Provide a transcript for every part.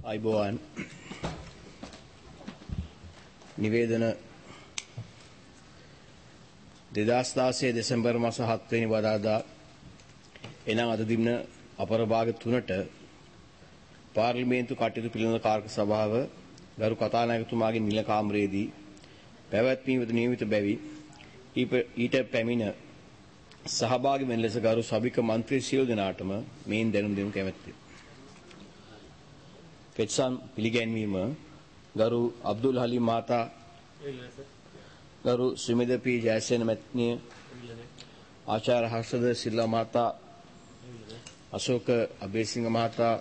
අයිබෝවන් නිවේදන 2016 දෙසැම්බර් මාස 7 වෙනි වදාදා එනම් අද දින අපරභාග 3ට පාර්ලිමේන්තු කටයුතු පිළිබඳ කාර්ක සභාව ගරු කතානායකතුමාගේ නිල කාමරයේදී පැවැත්වීමට නියමිත බැවි ඊට පැමිණ සහභාගී වෙන ලෙස ගරු සභික මන්ත්‍රී සියලු දෙනාටම මේන් දැනුම් දෙනු කැමැත්තේ. පෙත්සම් පිළිගැන්වීම ගරු අබ්දුල් හලීම් මහතා ගරු සුමිද පී ජයසේන මැතිණිය ආචාර්ය හර්ෂද සිල්වා මහතා අශෝක අබේසිංහ මහතා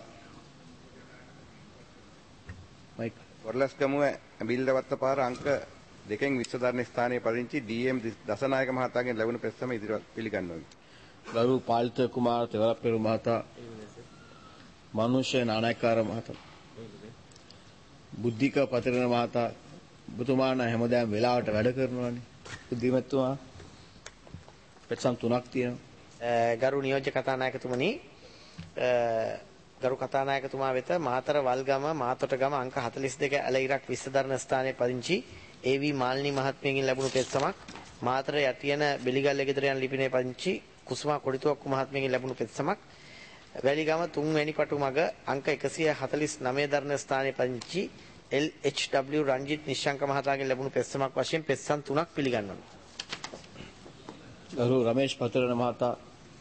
මයික් වරලස්කමුව බිල්ලවත්ත පාර අංක 2 විශ්වධර්ම ස්ථානයේ පදිංචි ඩී.එම්. දසනායක මහතාගෙන් ලැබුණු පෙත්සම ඉදිරියට පිළිගන්නවා. ගරු පාලිත කුමාර තෙවරපෙරු මහතා මනුෂ්‍ය නානායක්කාර මහතා බුද්ධික පතිරණ මහතා ඔබතුමාන හැමදාම වෙලාවට වැඩ කරනවානේ. බුද්ධිමත්තුමා පෙත්සම් 3ක් තියෙනවා. ගරු නියෝජ්‍ය කතානායකතුමනි, ගරු කතානායකතුමා වෙත මාතර වල්ගම මාතොටගම අංක 42 ඇලයිරක් විශ්වධර්ම ස්ථානයේ පදිංචි ඒ.වී. මාල්නී මහත්මියගෙන් ලැබුණු පෙත්සමක්, මාතර යටියන බෙලිගල්ල ගෙදර යන ලිපිනේ පදිංචි කුසුමා කොඩිතුවක්කු මහත්මියගෙන් ලැබුණු පෙත්සමක්, වැලිගම 3 වැනි පටු මග අංක 149 ධර්ම ස්ථානයේ පදිංචි එල්.එච්.ඩබ්ලිව්. රංජිත් නිශ්ශංක මහතාගෙන් ලැබුණු පෙත්සමක් වශයෙන් පෙත්සම් 3ක් පිළිගන්නවා. ගරු රමේෂ් පතිරණ මහතා,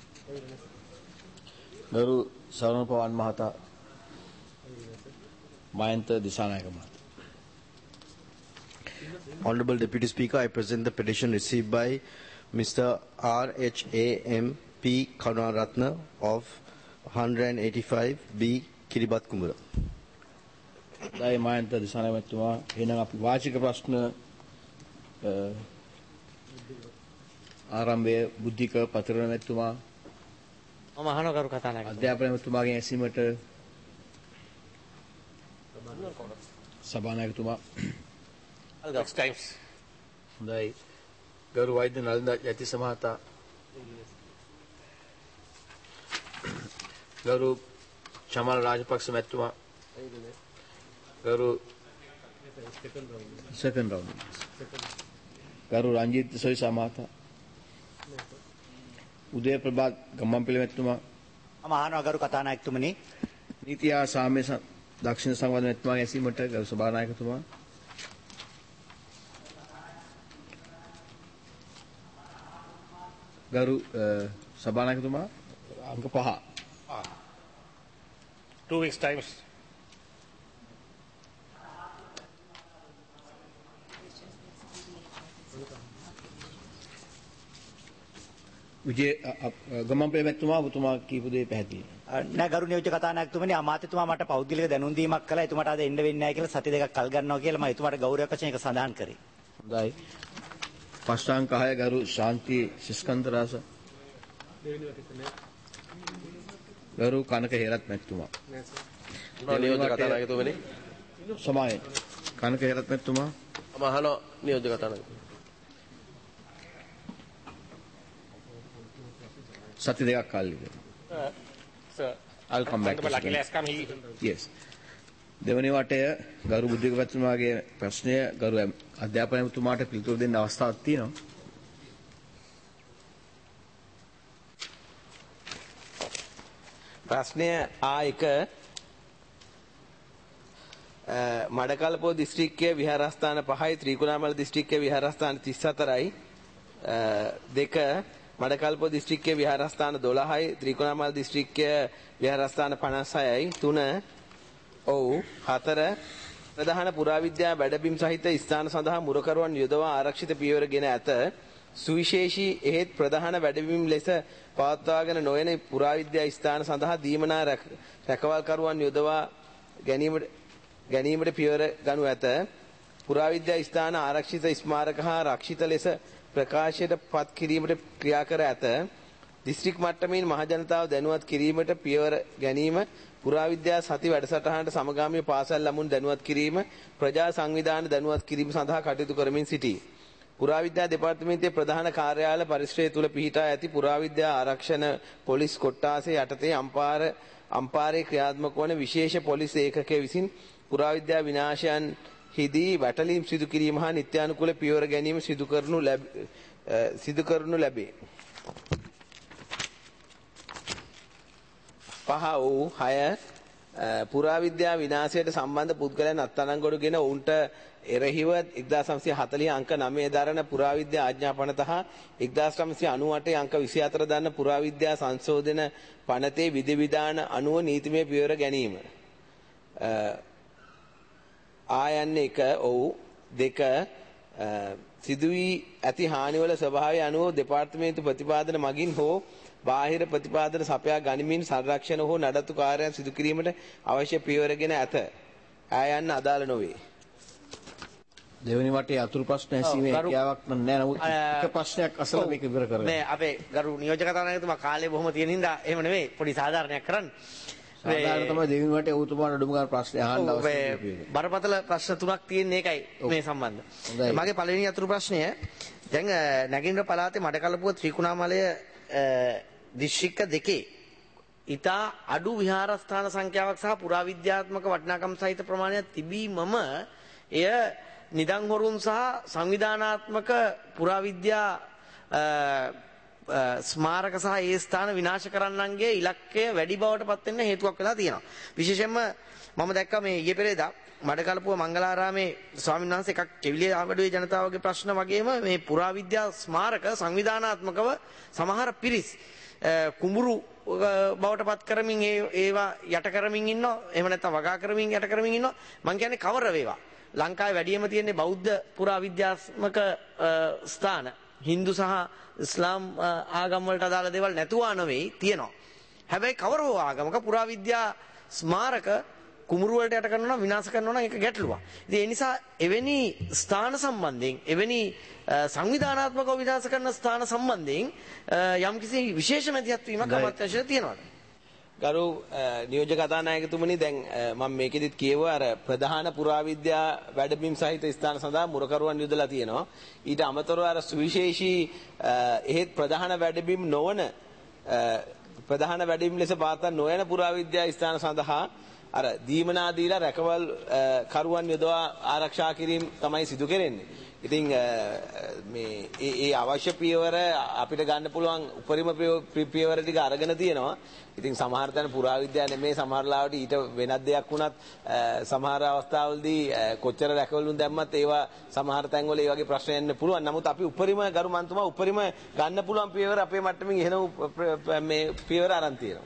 ගරු සරණ පවන් මහතා, මයන්ත දිසානායක මහතා. Honorable Deputy Speaker, I present the petition received by Mr. R.H.A.M.P. Karunaratna of 185B Kiribat Kumbura. දැයි මයන්ත දිසානායක මහතුමා, එහෙනම් අපි වාචික ප්‍රශ්න ආරම්භය බුද්ධික පතිරණ මහතුමා මම අහනවා ගරු කතානායකතුමා. අධ්‍යාපන මහතුමාගෙන් ඇසීමට සභානායකතුමා. next times. හොඳයි. ගරු වෛද්‍ය නලින්ද යතිස මහතා, ගරු චමල් රාජපක්ෂ මහතුමා, ගරු second round. ගරු රංජිත් සොයිසා මහතා, උදය ප්‍රභාත් ගම්මන්පිල මහතුමා. මම අහනවා ගරු කතානායකතුමනි. නීති හා සාම්‍ය දක්ෂිණ සංවාද මහතුමාගේ ඇසීමට ගරු සභානායකතුමා. ගරු සභානායකතුමා, අංක 5. 2 weeks times. විජේ ගම්මන්පිල මහතුමා ඔබතුමා කියපු දේ පැහැදිලි. නෑ ගරු නියෝජ්‍ය කතානායකතුමනි, අමාත්‍යතුමා මට පෞද්ගලික දැනුම් දීමක් කළා. එතුමාට අද එන්න වෙන්නේ නැහැ කියලා සති දෙකක් කල් ගන්නවා කියලා මම එතුමාට ගෞරවයක් වශයෙන් ඒක සඳහන් කරේ. හොඳයි. පස්ටාංක 6 ගරු ශාන්ති සිස්කන්දරාස. ගරු කනක හේරත් මහතුමා. නියෝජ්‍ය කතානායකතුමනි. සමාය කනක හේරත් මහතුමා. මම අහනවා නියෝජ්‍ය කතානායකතුමනි. සති දෙකක් කල්ලි. Sir, I'll come back. lucky last come he. Yes. දෙවැනි වටය ගරු බුද්ධික මහතුමාගේ ප්‍රශ්නය ගරු අධ්‍යාපන මහතුමාට පිළිතුරු දෙන්න අවස්ථාවක් තියෙනවා. ප්‍රශ්නය ආ1 මඩකල්පෝ දිස්ත්‍රික්කයේ විහාරස්ථාන 5යි ත්‍රිකුණාමල දිස්ත්‍රික්කයේ විහාරස්ථාන 34යි 2 මඩකල්පෝ දිස්ත්‍රික්කයේ විහාරස්ථාන 12යි ත්‍රිකුණාමල දිස්ත්‍රික්කයේ විහාරස්ථාන 56යි 3 ඔව් 4 ප්‍රධාන පුරාවිද්‍යා වැඩබිම් සහිත ස්ථාන සඳහා මුරකරුවන් යොදවා ආරක්ෂිත පියවර ගෙන ඇත. සුවිශේෂී එහෙත් ප්‍රධාන වැඩබිම් ලෙස පවත්වාගෙන නොයන පුරාවිද්‍යා ස්ථාන සඳහා දීමනා රැකවල්කරුවන් යොදවා ගැනීමට පියවර ගනු ඇත. පුරාවිද්‍යා ස්ථාන ආරක්ෂිත ස්මාරක හා රක්ෂිත ලෙස ප්‍රකාශයට පත් කිරීමට ක්‍රියා කර ඇත. දිස්ත්‍රික් මට්ටමින් මහජනතාව දැනුවත් කිරීමට පියවර ගැනීම, පුරාවිද්‍යා සති වැඩසටහනට සමගාමීව පාසල් ළමුන් දැනුවත් කිරීම, ප්‍රජා සංවිධාන දැනුවත් කිරීම සඳහා කටයුතු කරමින් සිටී. පුරාවිද්‍යා දෙපාර්තමේන්තුවේ ප්‍රධාන කාර්යාල පරිශ්‍රය තුල පිහිටා ඇති පුරාවිද්‍යා ආරක්ෂණ පොලිස් කොට්ටාසේ යටතේ අම්පාරේ ක්‍රියාත්මක වන විශේෂ පොලිස් ඒකකය විසින් පුරාවිද්‍යා විනාශයන් හිදී වැටලීම් සිදු කිරීම හා නිත්‍යානුකූල පියවර ගැනීම සිදු කරනු ලැබේ. 5 පුරාවිද්‍යා විනාශයට සම්බන්ධ පුද්ගලයන් අත්අඩංගුවටගෙන ඔවුන්ට එරෙහිව 1940 අංක 9 දරන පුරාවිද්‍යා ආඥාපනත හා 1998 අංක 24 දරන පුරාවිද්‍යා සංශෝධන පනතේ විධිවිධාන අනුව නීතිමය පියවර ගැනීම. ආයන්නේ 2 සිදුවී ඇති හානිවල ස්වභාවය අනුව දෙපාර්තමේන්තු ප්‍රතිපාදන මගින් හෝ බාහිර ප්‍රතිපාදන සපයා ගනිමින් සංරක්ෂණ හෝ නඩත්තු කාර්යයන් සිදු කිරීමට අවශ්‍ය පියවරගෙන ඇත. ආයන්න අදාළ නොවේ. දෙවෙනි වටේ අතුරු ප්‍රශ්න ඇසීමේ හැකියාවක් නැහැ. නමුත් එක ප්‍රශ්නයක් අසලා මේක ඉවර කරගන්න. නෑ අපේ ගරු නියෝජක කතානායකතුමා කාලේ බොහොම තියෙන හින්දා එහෙම නෙවෙයි පොඩි සාධාරණයක් කරන්න. සාධාරණ තමයි දෙවෙනි වටේ ඔබතුමාට අඩුම ගන්න ප්‍රශ්න අහන්න අවශ්‍ය නැහැ. බරපතල ප්‍රශ්න තුනක් තියෙන එකයි මේ සම්බන්ධ. මගේ පළවෙනි අතුරු ප්‍රශ්නය දැන් නැගින්ද්‍ර පළාතේ මඩකලපුව ත්‍රිකුණාමලය දිස්ත්‍රික්ක දෙකේ ඉතා අඩු විහාරස්ථාන සංඛ්‍යාවක් සහ පුරාවිද්‍යාත්මක වටිනාකම් සහිත ප්‍රමාණයක් තිබීමම එය නිදන් හොරුන් සහ සංවිධානාත්මක පුරාවිද්‍යා ස්මාරක සහ ඒ ස්ථාන විනාශ කරන්නන්ගේ ඉලක්කය වැඩි බවට පත් වෙන්න හේතුවක් වෙලා තියෙනවා. විශේෂයෙන්ම මම දැක්කා මේ ඊයේ පෙරේදා මඩකලපුව මංගලාරාමේ ස්වාමීන් වහන්සේ එකක් කෙවිලිය ආගඩුවේ ජනතාවගේ ප්‍රශ්න වගේම මේ පුරාවිද්‍යා ස්මාරක සංවිධානාත්මකව සමහර පිරිස් කුඹුරු බවට පත් කරමින් ඒවා යට කරමින් ඉන්නවා. එහෙම නැත්නම් වගා කරමින් යට කරමින් ඉන්නවා. මං කියන්නේ කවර වේවා. ලංකාවේ වැඩිම තියෙන්නේ බෞද්ධ පුරාවිද්‍යාත්මක ස්ථාන. හින්දු සහ ඉස්ලාම් ආගම් වලට අදාළ දේවල් නැතුවා නෙවෙයි තියෙනවා. හැබැයි කවර හෝ ආගමක පුරාවිද්‍යා ස්මාරක කුඹුරු වලට යට කරනවා නම් විනාශ කරනවා නම් ඒක ගැටලුවක්. ඉතින් ඒ නිසා එවැනි ස්ථාන සම්බන්ධයෙන් එවැනි සංවිධානාත්මකව විනාශ කරන ස්ථාන සම්බන්ධයෙන් යම්කිසි විශේෂ මැදිහත් වීමක් අවශ්‍ය තියෙනවා. ගරු නියෝජක කතානායකතුමනි දැන් මම මේකෙදිත් කියුවා අර ප්‍රධාන පුරාවිද්‍යා වැඩබිම් සහිත ස්ථාන සඳහා මුරකරුවන් යොදලා තියෙනවා. ඊට අමතරව අර සුවිශේෂී එහෙත් ප්‍රධාන වැඩබිම් නොවන ප්‍රධාන වැඩබිම් ලෙස පාත්තා නොවන පුරාවිද්‍යා ස්ථාන සඳහා අර දීමනා දීලා රැකවල් කරුවන් යොදවා ආරක්ෂා කිරීම තමයි සිදු කරන්නේ. ඉතින් මේ ඒ අවශ්‍ය පියවර අපිට ගන්න පුළුවන් උපරිම පියවර ටික අරගෙන තියෙනවා. ඉතින් සමහර තැන පුරාවිද්‍යා නෙමේ සමහර ලාවට ඊට වෙනත් දෙයක් වුණත් සමහර අවස්ථාවලදී කොච්චර රැකවලුන් දැම්මත් ඒවා සමහර තැන්වල ඒ වගේ ප්‍රශ්න එන්න පුළුවන්. නමුත් අපි උපරිම ගරු මන්තුමා උපරිම ගන්න පුළුවන් පියවර අපේ මට්ටමින් එහෙනම් මේ පියවර අරන් තියෙනවා.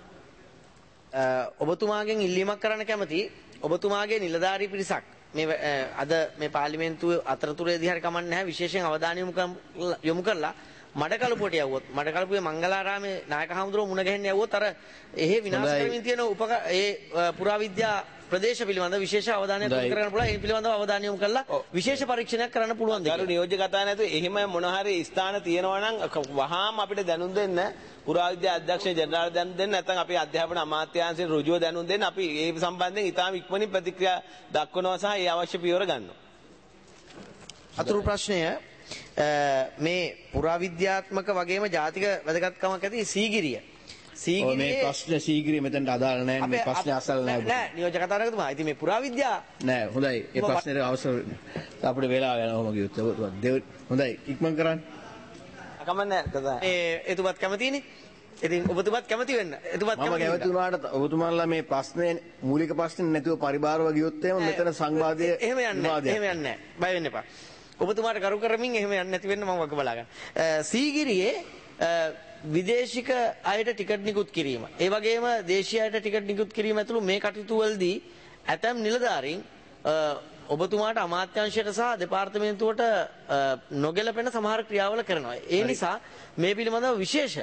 ඔබතුමාගෙන් ඉල්ලීමක් කරන්න කැමති ඔබතුමාගේ නිලධාරී පිරිසක් මේ අද මේ පාර්ලිමේන්තුව අතරතුරේදී හරි කමන්නේ නැහැ විශේෂයෙන් අවධානය යොමු කරලා මඩකලපුවට යවුවොත් මඩකලපුවේ මංගලාරාමේ නායක හඳුරෝ මුණ ගැහෙන්න යවුවොත් අර එහෙ විනාශ කරමින් තියෙන ඒ පුරාවිද්‍යා ප්‍රදේශ පිළිබඳ විශේෂ අවධානයක් යොමු කරන්න පුළුවන්. ඒ පිළිබඳව අවධානය යොමු කරලා විශේෂ පරීක්ෂණයක් කරන්න පුළුවන් දෙයක්. ගරු නියෝජක කතා නැතුව එහෙම මොන හරි ස්ථාන තියෙනවා නම් වහාම අපිට දැනුම් දෙන්න පුරාවිද්‍යා අධ්‍යක්ෂ ජෙනරාල් දැනුම් දෙන්න නැත්නම් අපි අධ්‍යාපන අමාත්‍යාංශයෙන් ඍජුව දැනුම් දෙන්න අපි ඒ සම්බන්ධයෙන් ඉතාම ඉක්මනින් ප්‍රතික්‍රියා දක්වනවා සහ ඒ අවශ්‍ය පියවර ගන්නවා. අතුරු ප්‍රශ්නය මේ පුරාවිද්‍යාත්මක වගේම ජාතික වැදගත්කමක් ඇති සීගිරිය. මේ ප්‍රශ්නේ සීගිරිය මෙතනට අදාළ නැහැ. මේ ප්‍රශ්නේ අසල නැහැ. නෑ නියෝජක කතානායකතුමා. ඉතින් මේ පුරාවිද්‍යා නෑ හොඳයි. ඒ ප්‍රශ්නෙට අවසර අපිට වෙලාව යනවා ඔහොම කිව්වොත්. හොඳයි ඉක්මන් කරන්න. කමන්නේ කතා. එතුමත් කැමතිනේ. ඉතින් ඔබතුමත් කැමති වෙන්න. එතුමත් කැමති වුණාට ඔබතුමාලා මේ ප්‍රශ්නේ මූලික ප්‍රශ්නේ නැතුව පරිබාරව ගියොත් එහෙම මෙතන සංවාදයේ එහෙම යන්නේ නැහැ. බය වෙන්න එපා. ඔබතුමාට කරු කරමින් එහෙම යන්නේ නැති වෙන්න මම වග බලා ගන්න. සීගිරියේ විදේශික අයට ටිකට් නිකුත් කිරීම. ඒ වගේම දේශීය අයට ටිකට් නිකුත් කිරීම ඇතුළු මේ කටයුතු වලදී ඇතැම් නිලධාරීන් ඔබතුමාට අමාත්‍යාංශයට සහ දෙපාර්තමේන්තුවට නොගැලපෙන සමහර ක්‍රියාවල කරනවා. ඒ නිසා මේ පිළිබඳව විශේෂ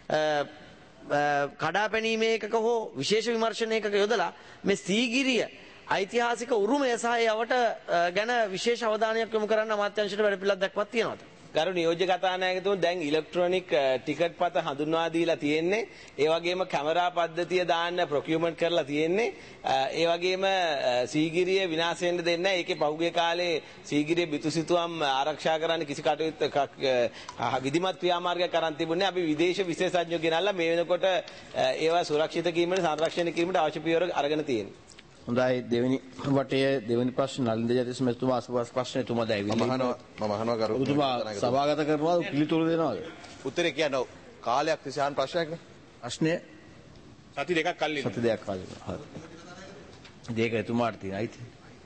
කඩාපැනීමේ එකක හෝ විශේෂ විමර්ශනයකක යොදලා මේ සීගිරිය ඓතිහාසික උරුමය සහ ඒවට ගැන විශේෂ අවධානයක් යොමු කරන්න අමාත්‍යාංශයට වැඩ පිළිවෙලක් දක්වලා තියෙනවා. ගරු නියෝජ්‍ය කතානායකතුමනි දැන් ඉලෙක්ට්‍රොනික ටිකට් පත හඳුන්වා දීලා තියෙන්නේ. ඒ වගේම කැමරා පද්ධතිය දාන්න ප්‍රොකියුමන්ට් කරලා තියෙන්නේ. ඒ වගේම සීගිරිය විනාශ වෙන්න දෙන්නේ නැහැ. ඒකේ පහුගිය කාලේ සීගිරිය බිතුසිතුවම් ආරක්ෂා කරන්න කිසි කටයුත්තක් විධිමත් ක්‍රියාමාර්ගයක් කරන් තිබුණේ. අපි විදේශ විශේෂඥයෝ ගෙනල්ලා මේ වෙනකොට ඒවා සුරක්ෂිත කිරීමට සංරක්ෂණය කිරීමට අවශ්‍ය පියවර අරගෙන තියෙනවා. හොඳයි දෙවෙනි වටේ දෙවෙනි ප්‍රශ්න නලින්ද ජයතිස් මැතිතුමා අසවස් ප්‍රශ්නේ තුමා දැවිලි මම අහනවා ගරු ඔබතුමා සභාගත කරනවාද පිළිතුරු දෙනවද උත්තරේ කියන්න කාලයක් තිස්සේ අහන ප්‍රශ්නයක් නේ. ප්‍රශ්නේ සති දෙකක් කල්ලි. සති දෙකක් කාලෙක හරි දෙක එතුමාට තියෙන අයිති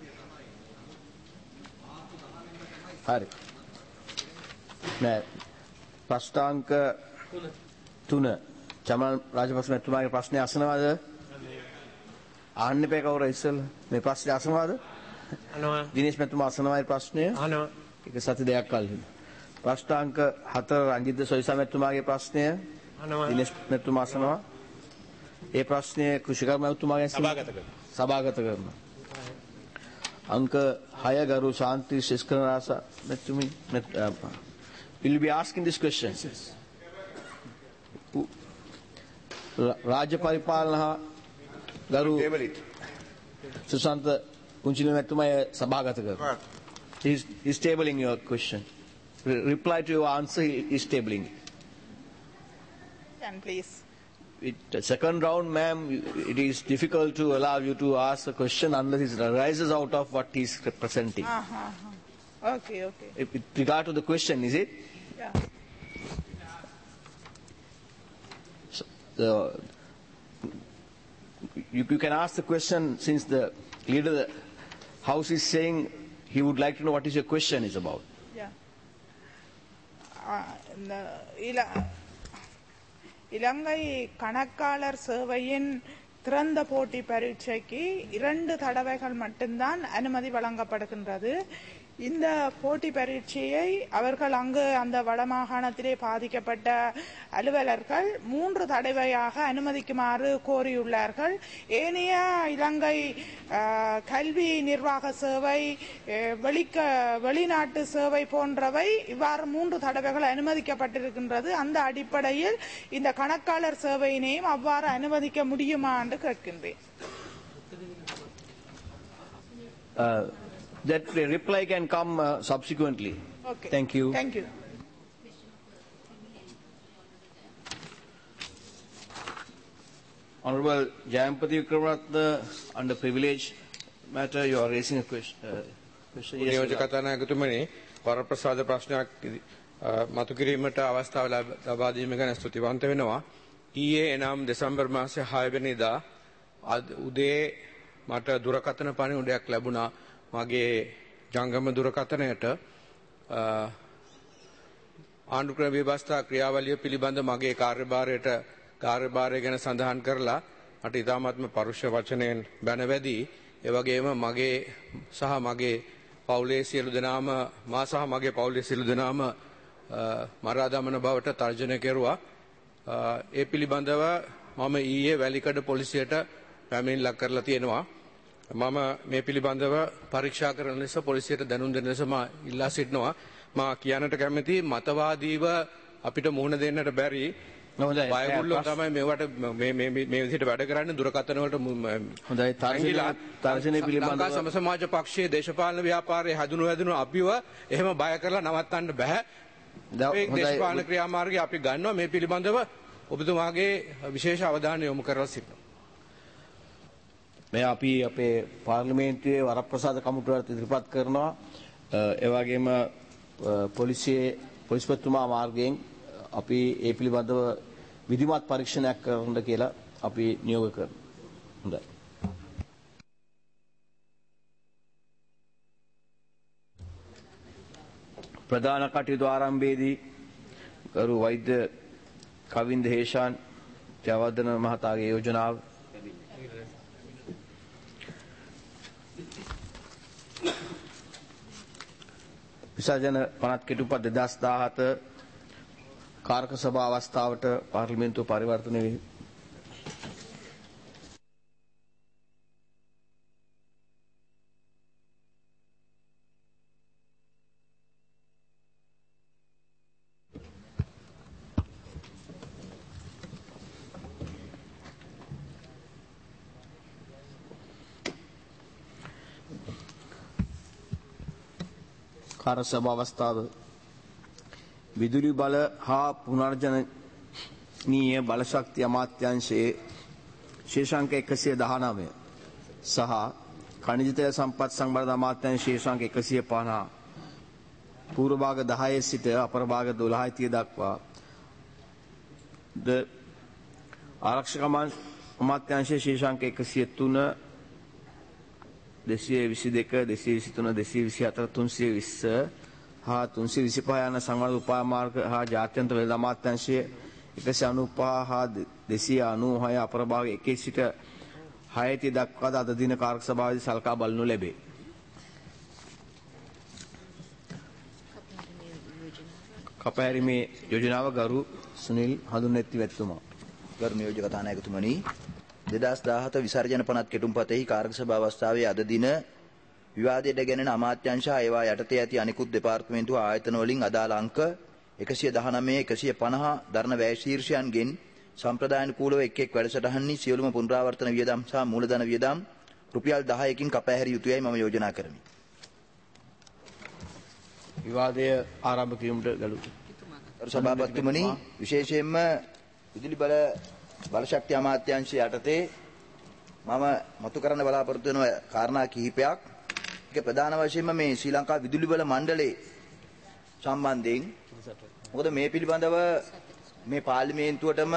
හරි නෑ ප්‍රශ්නාංක 3 චමල් රාජපක්ෂ මැතිතුමාගේ ප්‍රශ්නේ අසනවාද අහන්න එපා කවුරු ඉස්සෙල්ලා මේ ප්‍රශ්නේ අසනවාද අහනවා දිනේෂ් මැතිතුමා අසනවායි ප්‍රශ්නය අහනවා ඒක සති දෙකක් කලින් ප්‍රශ්නාංක 4 රංජිත් සොයිසා මැතිතුමාගේ ප්‍රශ්නය අහනවා දිනේෂ් මැතිතුමා අසනවා ඒ ප්‍රශ්නය කෘෂිකර්ම මැතිතුමාගෙන් සභාගත කරනවා අංක 6 ගරු ශාන්ති ශිෂ්කරනාස මැතිතුමනි will be asking this question රාජ්‍ය පරිපාලන හා ගරු සුසන්ත කුංචිල මැතිතුමා සභාගත කරනවා he is tabling your question reply to your answer he is tabling it. And please. The second round, ma'am, it is difficult to allow you to ask a question unless it arises out of what he is representing. Okay, okay. With regard to the question, is it? Yeah. So, you can ask the question since the leader of the house is saying he would like to know what is your question is about. Yeah. இலங்கை கணக்காளர் சேவையின் திறந்த போட்டி பரீட்சைக்கு 2 தடவைகள் மட்டும்தான் அனுமதி வழங்கப்படுகின்றது. இந்த போட்டி பரீட்சையை அவர்கள் அங்கு அந்த வடமாகாணத்திலே பாதிக்கப்பட்ட அலுவலர்கள் 3 தடவையாக அனுமதிக்குமாறு கோரியுள்ளார்கள். ஏனைய இலங்கை கல்வி நிர்வாக சேவை வெளிநாட்டு சேவை போன்றவை இவ்வாறு 3 தடவைகள் அனுமதிக்கப்பட்டிருக்கின்றது. அந்த அடிப்படையில் இந்த கணக்காளர் சேவையினையும் அவ்வாறு அனுமதிக்க முடியுமா என்று கேட்கின்றேன். That reply can come subsequently. Okay. Thank you. Thank you. Honorable Jayampati Vikramaratne, under privilege matter, you are raising a question. නියෝජ්‍ය කතානායකතුමනි වරප්‍රසාද ප්‍රශ්නයක් මතු කිරීමට අවස්ථාව ලබා දීම ගැන ස්තුතිවන්ත වෙනවා. ඊයේ එනම් දෙසැම්බර් මාසයේ 6 වෙනිදා උදේ මට දුරකථන පණිවුඩයක් ලැබුණා මගේ ජංගම දුරකථනයට ආණ්ඩුක්‍රම ව්‍යවස්ථා ක්‍රියාවලිය පිළිබඳ මගේ කාර්යභාරය ගැන සඳහන් කරලා මට ඉතාමත්ම පරුෂ වචනයෙන් බැනවැදී ඒ වගේම මගේ සහ මගේ පවුලේ සියලු දෙනාම මා සහ මගේ පවුලේ සියලු දෙනාම මරා දමන බවට තර්ජනය කෙරුවා. ඒ පිළිබඳව මම ඊයේ වැලිකඩ පොලිසියට පැමිණිල්ල ලක් කරලා තියෙනවා. මම මේ පිළිබඳව පරීක්ෂා කරන ලෙස පොලිසියට දැනුම් දෙන ලෙස මා ඉල්ලා සිටිනවා. මා කියන්නට කැමති මතවාදීව අපිට මුහුණ දෙන්නට බැරි බයගුල්ලෝ තමයි මේවට මේ විදිහට වැඩ කරන්නේ දුරකථන වලට හොඳයි තර්ජනය පිළිබඳව ලංකා සම සමාජ පක්ෂයේ දේශපාලන ව්‍යාපාරයේ හැදුණු අපිව එහෙම බය කරලා නවත්තන්න බෑ. මේ දේශපාලන ක්‍රියාමාර්ගය අපි ගන්නවා මේ පිළිබඳව ඔබතුමාගේ විශේෂ අවධානය යොමු කරලා සිටිනවා. මේ අපි අපේ පාර්ලිමේන්තුවේ වරප්‍රසාද කමිටුවට ඉදිරිපත් කරනවා. ඒ වගේම පොලිස්පතිතුමා මාර්ගයෙන් අපි ඒ පිළිබඳව විධිමත් පරීක්ෂණයක් කරන්න කියලා අපි නියෝග කරනවා. හොඳයි. ප්‍රධාන කටයුතු ආරම්භයේදී ගරු වෛද්‍ය කවින්ද හේෂාන් ජයවර්ධන මහතාගේ යෝජනාව විසර්ජන පනත් කෙටුපත් 2017 කාරක සභා අවස්ථාවට පාර්ලිමේන්තුව පරිවර්තනය වේ. කාර්ය සභා අවස්ථාව විදුලි බල හා පුනර්ජනනීය බලශක්ති අමාත්‍යාංශයේ ශේෂාංක 119 සහ ඛනිජ තෙල් සම්පත් සංවර්ධන අමාත්‍යාංශයේ ශේෂාංක 150 පූර්ව භාග 10 සිට අපර භාග 12 දක්වා ද ආරක්ෂක අමාත්‍යාංශයේ ශේෂාංක 103 222 223 224 320 හා 325 යන සංවර්ධන උපාමාර්ග හා ජාත්‍යන්තර වෙළඳ අමාත්‍යාංශයේ 195 හා 296 අපර භාග 1 සිට 6 දක්වා අද දින කාර්ය සභාවේදී සලකා බලනු ලැබේ. කපහැරීමේ යෝජනාව ගරු සුනිල් හඳුන්වැත්ති වැත්තුමා. ගරු නියෝජ්‍ය කතානායකතුමනි 2017 විසර්ජන පනත් කෙටුම්පතෙහි කාර්ය සභා අවස්ථාවේ අද දින විවාදයට ගැනෙන අමාත්‍යාංශ ඒවා යටතේ ඇති අනිකුත් දෙපාර්තමේන්තු ආයතන වලින් අදාළ අංක 119 150 දරණ වැය ශීර්ෂයන්ගෙන් සම්ප්‍රදායානුකූලව එක් එක් වැඩසටහන්හි සියලුම පුනරාවර්තන වියදම් සහ මූලධන වියදම් රුපියල් 10කින් කපහැරිය යුතුයයි මම යෝජනා කරමි. විවාදය ආරම්භ කිරීමට ගරු සභාපතිතුමනි විශේෂයෙන්ම විදුලි බලශක්ති අමාත්‍යාංශය යටතේ මම මතු කරන්න බලාපොරොත්තු වෙන කාරණා කිහිපයක්. ඒක ප්‍රධාන වශයෙන්ම මේ ශ්‍රී ලංකා විදුලි බල මණ්ඩලයේ සම්බන්ධයෙන් මොකද මේ පිළිබඳව මේ පාර්ලිමේන්තුවටම